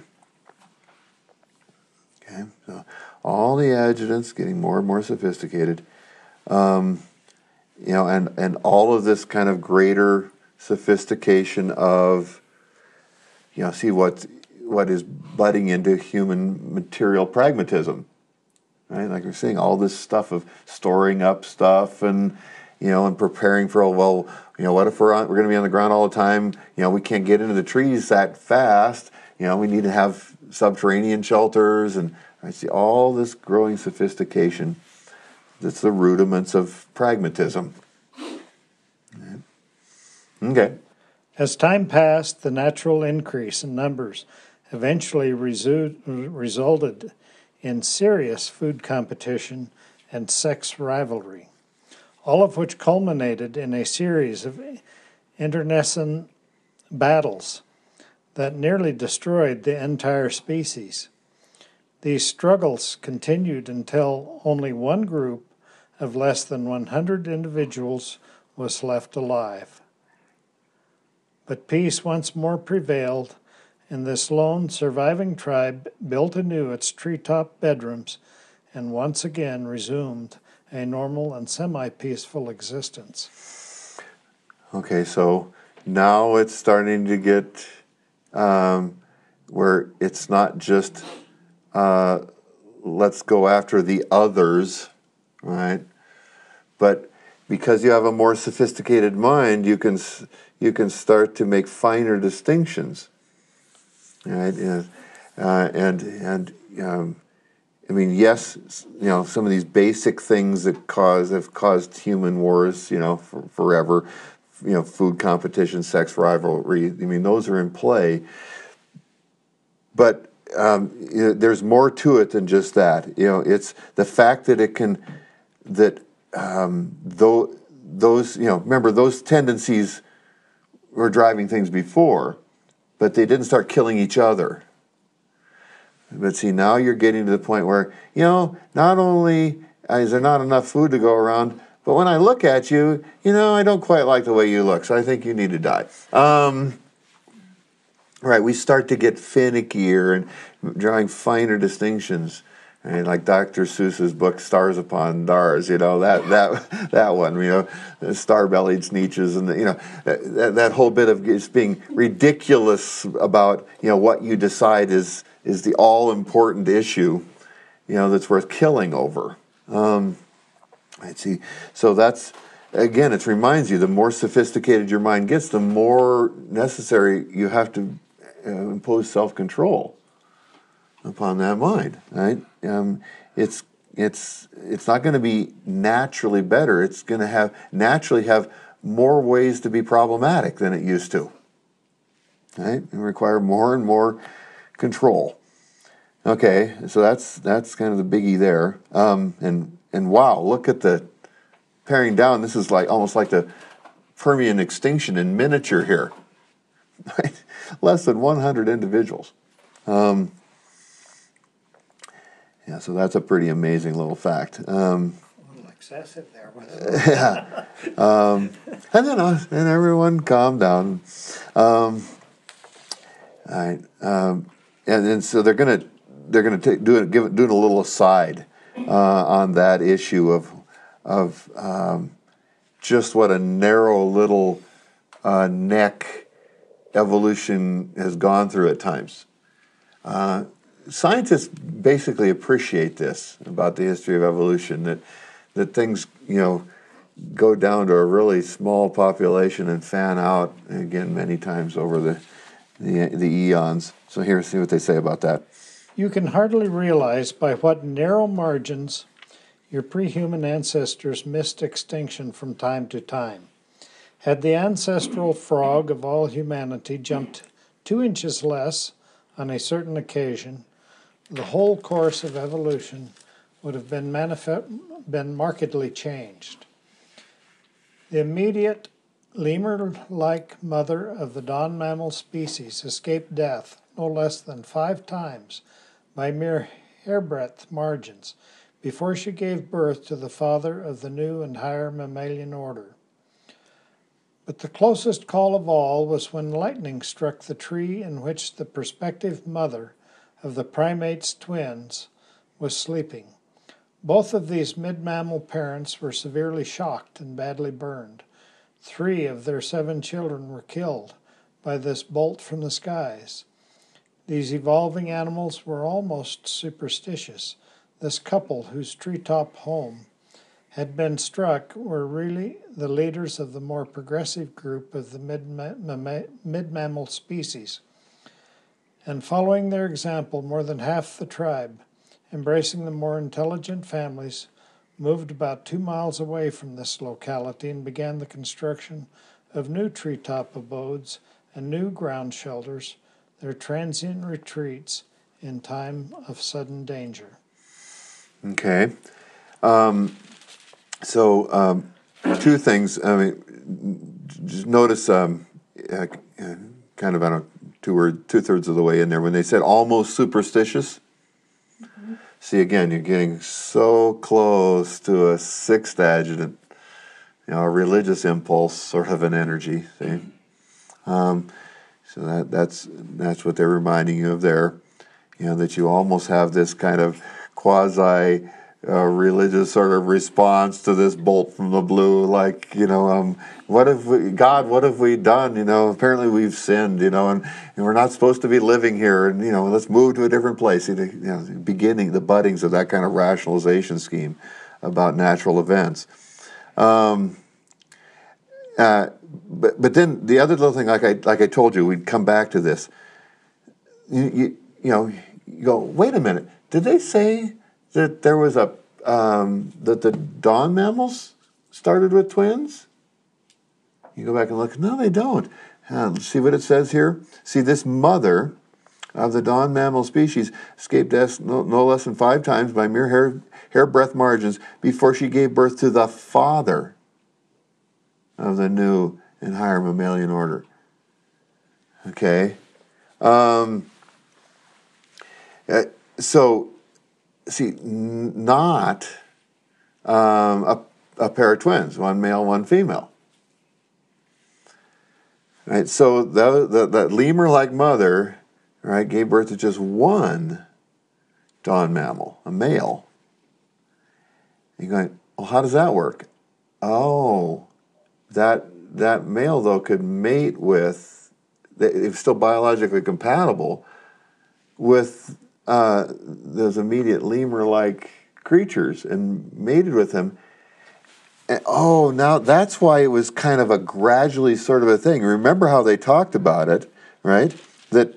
Okay, so all the adjutants getting more and more sophisticated. And all of this kind of greater sophistication of, see what is budding into human material pragmatism, right? Like we're seeing all this stuff of storing up stuff and preparing for, what if we're going to be on the ground all the time? We can't get into the trees that fast. We need to have subterranean shelters, and I see all this growing sophistication. That's the rudiments of pragmatism. Okay. As time passed, the natural increase in numbers eventually resulted in serious food competition and sex rivalry, all of which culminated in a series of internecine battles that nearly destroyed the entire species. These struggles continued until only one group of less than 100 individuals was left alive. But peace once more prevailed, and this lone surviving tribe built anew its treetop bedrooms and once again resumed a normal and semi-peaceful existence. Okay, so now it's starting to get where it's not just let's go after the others, right? But because you have a more sophisticated mind, you can start to make finer distinctions, right? Yes, some of these basic things that have caused human wars, forever, food competition, sex rivalry. Those are in play, but there's more to it than just that. It's the fact that it can, those remember those tendencies were driving things before, but they didn't start killing each other. But see, now you're getting to the point where, not only is there not enough food to go around, but when I look at you, I don't quite like the way you look, so I think you need to die. Right, we start to get finickier and drawing finer distinctions. And like Dr. Seuss's book, Stars Upon Stars, that one, the star-bellied Sneetches, and that whole bit of just being ridiculous about what you decide is the all-important issue, that's worth killing over. Right, see, so that's, again, it reminds you, the more sophisticated your mind gets, the more necessary you have to impose self-control upon that mind, right? It's not going to be naturally better. It's going to naturally have more ways to be problematic than it used to, right? And require more and more control. Okay, so that's kind of the biggie there. And wow, look at the paring down. This is almost like the Permian extinction in miniature here. Right? Less than 100 individuals. Yeah, so that's a pretty amazing little fact. A little excessive there, wasn't it? Yeah. And then everyone calmed down. All right. And so they're gonna doing a little aside on that issue of just what a narrow little neck evolution has gone through at times. Scientists basically appreciate this about the history of evolution, that things, go down to a really small population and fan out again many times over the eons. So here, see what they say about that. You can hardly realize by what narrow margins your pre-human ancestors missed extinction from time to time. Had the ancestral frog of all humanity jumped 2 inches less on a certain occasion, the whole course of evolution would have been markedly changed. The immediate lemur-like mother of the dawn mammal species escaped death no less than 5 times by mere hairbreadth margins before she gave birth to the father of the new and higher mammalian order. But the closest call of all was when lightning struck the tree in which the prospective mother of the primate's twins was sleeping. Both of these mid-mammal parents were severely shocked and badly burned. 3 of their 7 children were killed by this bolt from the skies. These evolving animals were almost superstitious. This couple, whose treetop home had been struck, were really the leaders of the more progressive group of the mid-mammal species. And following their example, more than half the tribe, embracing the more intelligent families, moved about 2 miles away from this locality and began the construction of new treetop abodes and new ground shelters, their transient retreats in time of sudden danger. Okay. So 2 things. I mean, just notice kind of on two-thirds of the way in there when they said almost superstitious. Mm-hmm. See, again, you're getting so close to a 6th adjutant, a religious impulse, sort of an energy. See, so that's what they're reminding you of there. That you almost have this kind of quasi religious sort of response to this bolt from the blue, like, what have we done? Apparently we've sinned, and we're not supposed to be living here, and let's move to a different place. Beginning the buddings of that kind of rationalization scheme about natural events. But then the other little thing, like I told you, we'd come back to this. You go, wait a minute, did they say that there was that the dawn mammals started with twins? You go back and look. No, they don't. See what it says here? See, this mother of the dawn mammal species escaped death no less than 5 times by mere hairbreadth margins before she gave birth to the father of the new and higher mammalian order. Okay? So, see, not a pair of twins, one male, one female. Right, so that lemur-like mother, right, gave birth to just one dawn mammal, a male. And you're going, well, how does that work? Oh, that male, though, could mate with, it's still biologically compatible with those immediate lemur-like creatures and mated with them. And, now that's why it was kind of a gradually sort of a thing. Remember how they talked about it, right? That,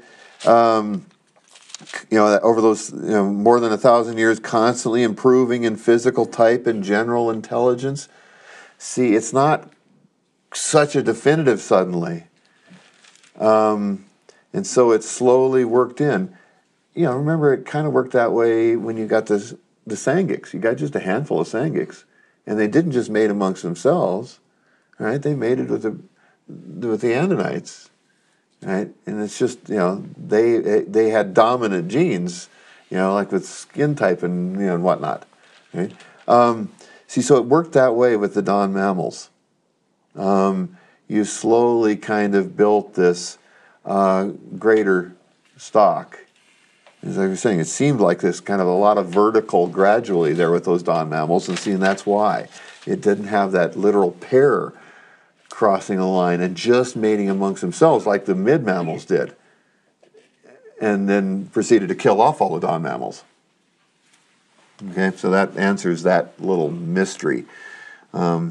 that over those more than 1,000 years, constantly improving in physical type and general intelligence. See, it's not such a definitive suddenly. And so it slowly worked in. Remember it kind of worked that way when you got the Sangiks. You got just a handful of Sangiks. And they didn't just mate amongst themselves. right? They mated with the Andinites, right? And it's just, they had dominant genes, like with skin type and and whatnot, right? So it worked that way with the dawn mammals. You slowly kind of built this greater stock. As I was saying, it seemed like this kind of a lot of vertical gradually there with those dawn mammals, and that's why. It didn't have that literal pair crossing a line and just mating amongst themselves like the mid mammals did, and then proceeded to kill off all the dawn mammals. Okay, so that answers that little mystery. All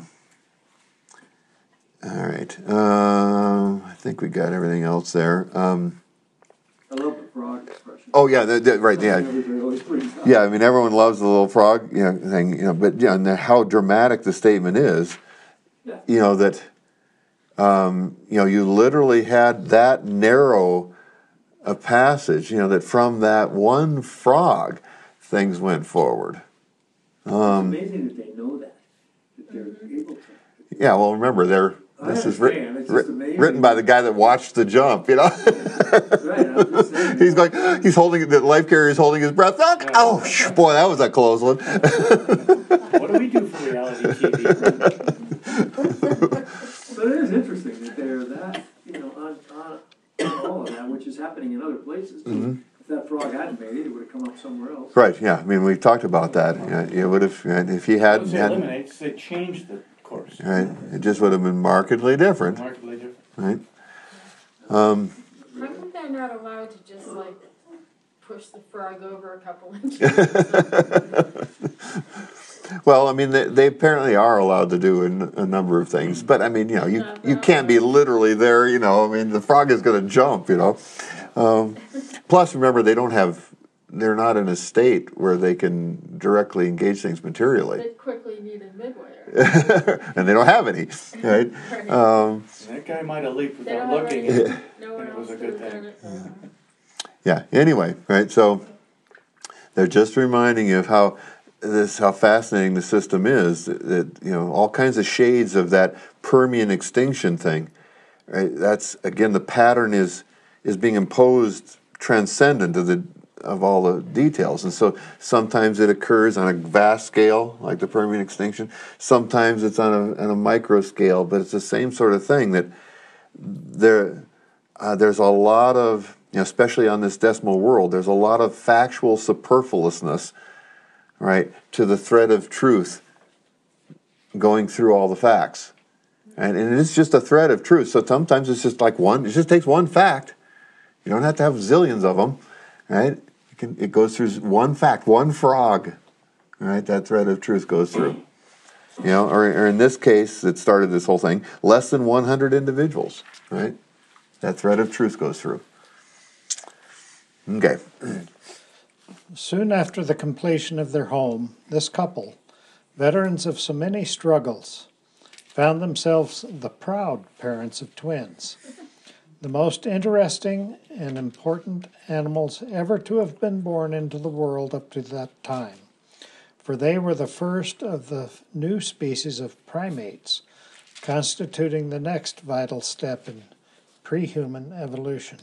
right, I think we got everything else there. I love the frog expression. Oh yeah, right. Yeah, Everybody always brings up. yeah. I mean, everyone loves the little frog, thing. But and how dramatic the statement is. Yeah. That. You literally had that narrow a passage. That from that one frog, things went forward. It's amazing that they know that they're able to. Yeah. Well, remember, this is understand. It's just amazing. written by the guy that watched the jump. Right, I'm just saying. He's holding the life carrier is holding his breath. Oh, boy, that was a close one. What do we do for reality TV? But it is interesting that they're that, on all of that, which is happening in other places too. Mm-hmm. If that frog hadn't made it, it would have come up somewhere else. Right. Yeah. I mean, we talked about that. It would have if he had. Once it eliminates, they change the course. Right. It just would have been markedly different. Markedly different. Right. How come they're not allowed to just push the frog over a couple inches? Well, I mean, they apparently are allowed to do a number of things, but I mean, you can't be literally there. I mean, the frog is going to jump. Plus, remember, they're not in a state where they can directly engage things materially. They quickly need a midway. And they don't have any, right? That guy might have leaped They don't without have looking. any, no one and it else was a could good have done thing. it. Yeah. Anyway, right? So they're just reminding you of how fascinating the system is. That all kinds of shades of that Permian extinction thing. Right? That's again the pattern is being imposed transcendent of all the details, and so sometimes it occurs on a vast scale, like the Permian extinction. Sometimes it's on a micro scale, but it's the same sort of thing. That there's a lot of especially on this decimal world, there's a lot of factual superfluousness, right, to the thread of truth going through all the facts. And it's just a thread of truth. So sometimes it's just like it just takes one fact. You don't have to have zillions of them, right? It goes through one fact, one frog, right? That thread of truth goes through. Or in this case, it started this whole thing, less than 100 individuals, right? That thread of truth goes through. Okay. Soon after the completion of their home, this couple, veterans of so many struggles, found themselves the proud parents of twins, the most interesting and important animals ever to have been born into the world up to that time, for they were the first of the new species of primates, constituting the next vital step in pre-human evolution.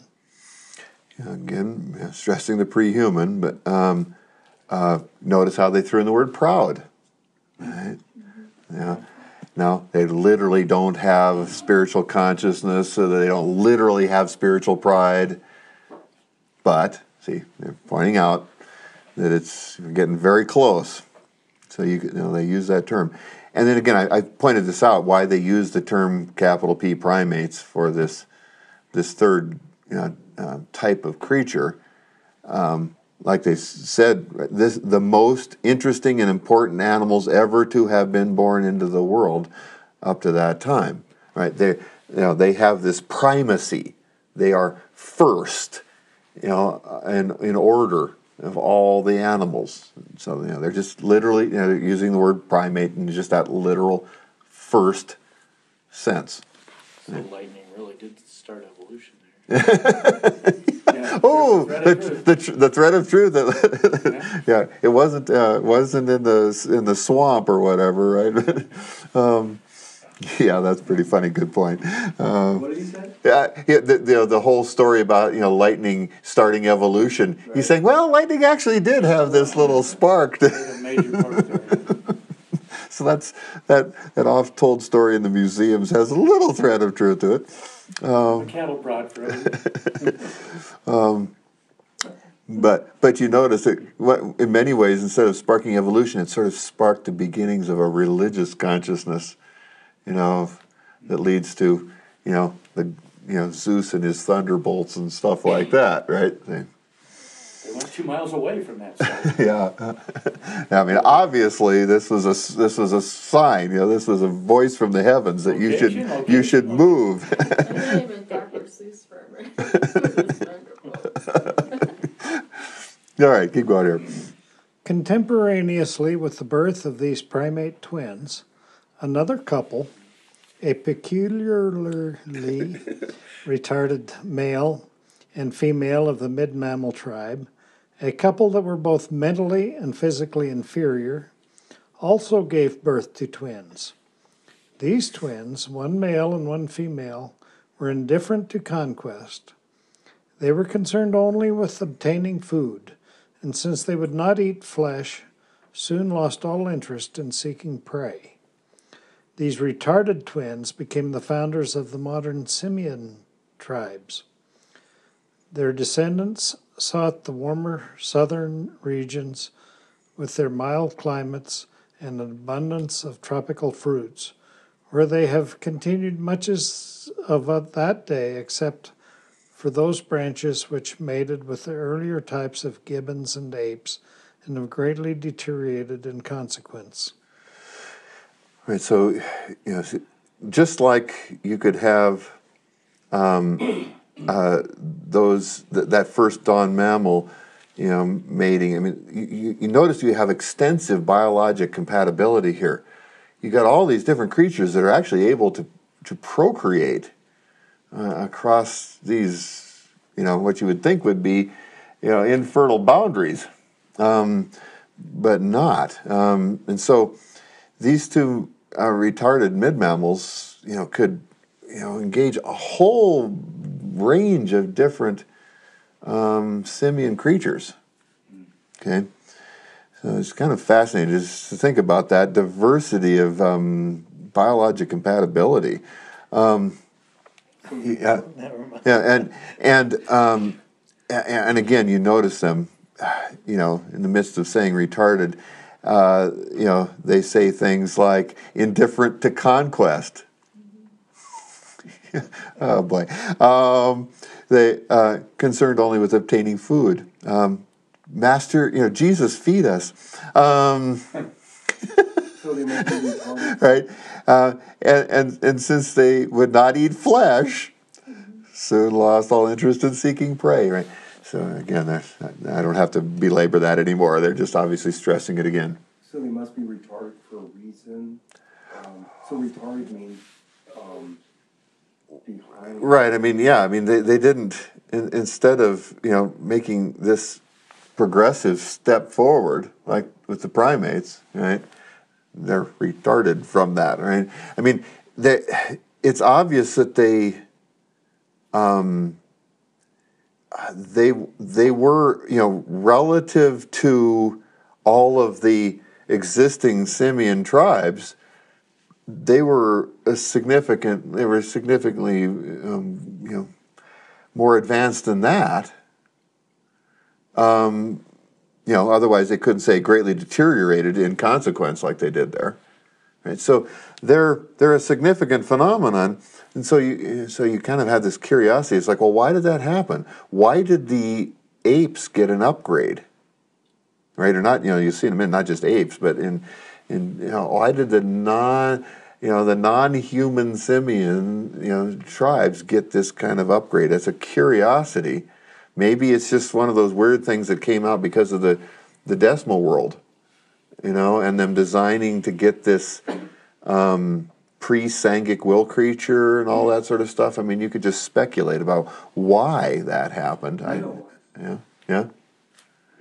Again, stressing the pre-human, but notice how they threw in the word proud. Right? Yeah. Now, they literally don't have spiritual consciousness, so they don't literally have spiritual pride. But, see, they're pointing out that it's getting very close. So, they use that term. And then again, I pointed this out, why they use the term capital P primates for this third type of creature. Like they said, the most interesting and important animals ever to have been born into the world up to that time. Right? They have this primacy. They are first, in order of all the animals. So they're just literally using the word primate in just that literal first sense. So lightning really did start evolution there. Oh, the thread of truth. Yeah, it wasn't in the swamp or whatever, right? Yeah, that's pretty funny. Good point. What did he say? Yeah, the whole story about lightning starting evolution. Right. He's saying, well, lightning actually did have this little spark. Played a major part there. So that oft-told story in the museums has a little thread of truth to it. The cattle prod for everything. But you notice that in many ways, instead of sparking evolution, it sort of sparked the beginnings of a religious consciousness, that leads to, Zeus and his thunderbolts and stuff like that, right? They went 2 miles away from that site. Yeah. I mean, obviously, this was a sign. This was a voice from the heavens that you should move. I didn't even Dr. Seuss for a minute. All right, keep going here. Contemporaneously with the birth of these primate twins, another couple, a peculiarly retarded male and female of the mid-mammal tribe, a couple that were both mentally and physically inferior, also gave birth to twins. These twins, one male and one female, were indifferent to conquest. They were concerned only with obtaining food, and since they would not eat flesh, soon lost all interest in seeking prey. These retarded twins became the founders of the modern simian tribes. Their descendants sought the warmer southern regions with their mild climates and an abundance of tropical fruits, where they have continued much of that day except for those branches which mated with the earlier types of gibbons and apes and have greatly deteriorated in consequence. Right, so just like you could have that first dawn mammal, mating. I mean, you notice you have extensive biologic compatibility here. You got all these different creatures that are actually able to procreate across these, what you would think would be, infertile boundaries, but not. And so these two retarded mid-mammals, could, engage a whole range of different simian creatures. Okay, so it's kind of fascinating just to think about that diversity of biologic compatibility. Yeah, and again, you notice them, in the midst of saying retarded, they say things like indifferent to conquest. Oh boy, they concerned only with obtaining food. Master, Jesus, feed us. Right, and since they would not eat flesh, soon lost all interest in seeking prey. Right. So again, I don't have to belabor that anymore. They're just obviously stressing it again. So they must be retarded for a reason. So retarded means behind. Right. I mean, yeah. I mean, they didn't. Instead of making this progressive step forward, like with the primates, right? They're retarded from that, right? I mean, it's obvious that they were, relative to all of the existing simian tribes, they were significantly, more advanced than that. Otherwise they couldn't say greatly deteriorated in consequence like they did there. Right? So they're a significant phenomenon, and so you kind of have this curiosity. It's like, well, why did that happen? Why did the apes get an upgrade? Right, or not? You see in a minute, not just apes, but why did the non-human simian tribes get this kind of upgrade? That's a curiosity. Maybe it's just one of those weird things that came out because of the decimal world, and them designing to get this pre-Sangic will creature and all that sort of stuff. I mean, you could just speculate about why that happened. I know. Yeah.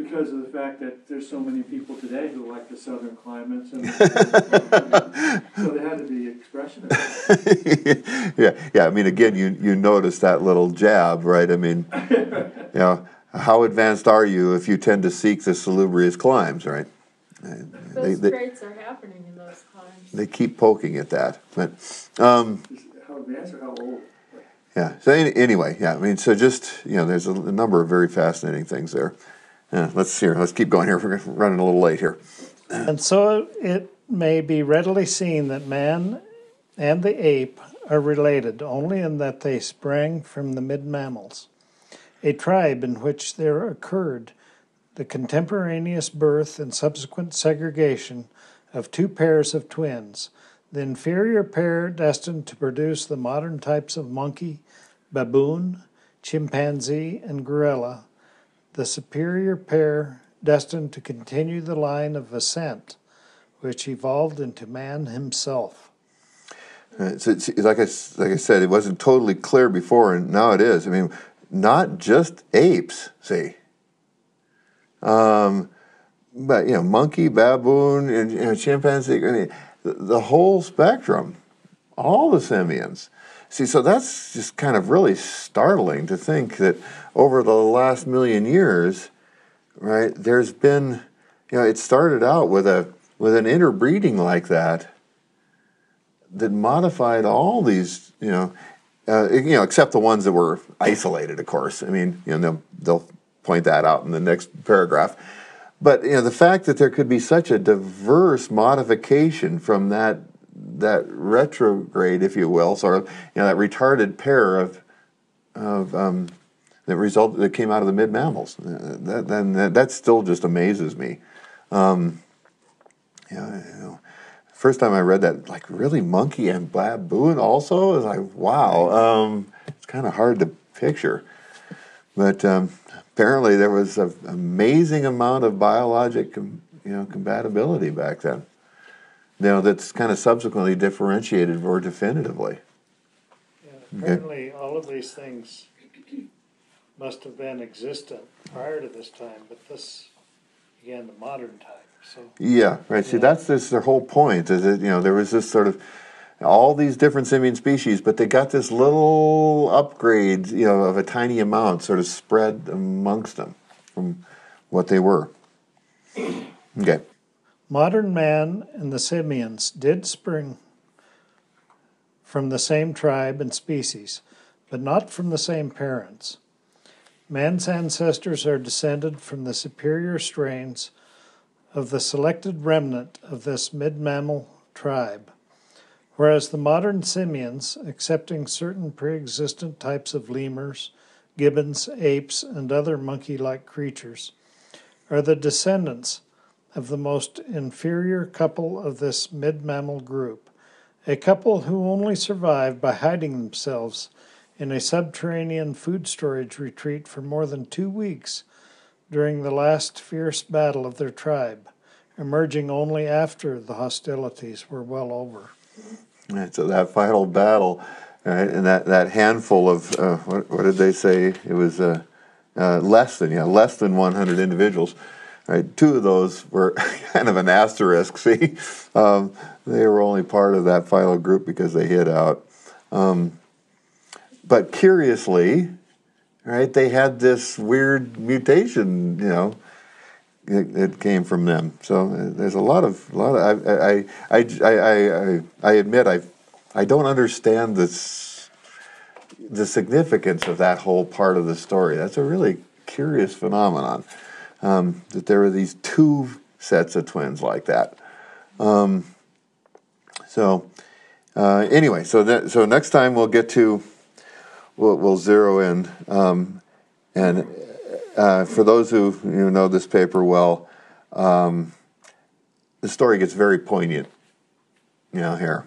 because of the fact that there's so many people today who like the southern climates, and so there had to be expression of that. Yeah. I mean, again, you notice that little jab, right? I mean, how advanced are you if you tend to seek the salubrious climes, right? Those traits are happening in those climes. They keep poking at that, but How advanced or how old? yeah. So anyway, yeah. I mean, so just there's a number of very fascinating things there. Let's keep going here. We're running a little late here. And so it may be readily seen that man and the ape are related only in that they sprang from the mid-mammals, a tribe in which there occurred the contemporaneous birth and subsequent segregation of two pairs of twins, the inferior pair destined to produce the modern types of monkey, baboon, chimpanzee, and gorilla, the superior pair destined to continue the line of ascent, which evolved into man himself. So like I said, it wasn't totally clear before, and now it is. I mean, not just apes, see. But monkey, baboon, and chimpanzee. I mean, the whole spectrum, all the simians. See, so that's just kind of really startling to think that over the last million years, right? There's been, it started out with an interbreeding like that modified all these, except the ones that were isolated, of course. I mean, they'll point that out in the next paragraph. But the fact that there could be such a diverse modification from that retrograde, if you will, sort of, that retarded pair that came out of the mid mammals. That still just amazes me. First time I read that, like, really, monkey and baboon also? Is like, wow. It's kind of hard to picture, but apparently there was an amazing amount of biologic, compatibility back then. That's kind of subsequently differentiated more definitively. Yeah, apparently all of these things must have been existent prior to this time, but this began the modern time. So yeah, right. See, that's their whole point. Is that there was this sort of all these different simian species, but they got this little upgrade, of a tiny amount, sort of spread amongst them from what they were. Okay. Modern man and the simians did spring from the same tribe and species, but not from the same parents. Man's ancestors are descended from the superior strains of the selected remnant of this mid-mammal tribe, whereas the modern simians, excepting certain pre-existent types of lemurs, gibbons, apes, and other monkey-like creatures, are the descendants of the most inferior couple of this mid-mammal group, a couple who only survived by hiding themselves in a subterranean food storage retreat for more than 2 weeks during the last fierce battle of their tribe, emerging only after the hostilities were well over. Right, so that final battle, right, and that handful of, what did they say? It was less than 100 individuals. Right, 2 of those were kind of an asterisk, see? They were only part of that final group because they hid out. But curiously, right, they had this weird mutation, it came from them. So there's a lot of I admit I don't understand the significance of that whole part of the story. That's a really curious phenomenon, that there are these 2 sets of twins like that. Anyway, so next time we'll get to we'll zero in, and for those who know this paper well, the story gets very poignant, here.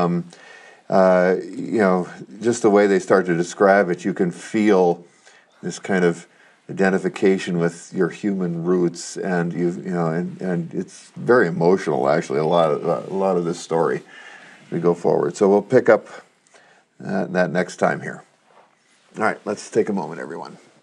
Just the way they start to describe it, you can feel this kind of identification with your human roots, and and it's very emotional, actually. A lot of this story as we go forward. So we'll pick up that next time here. All right, let's take a moment, everyone.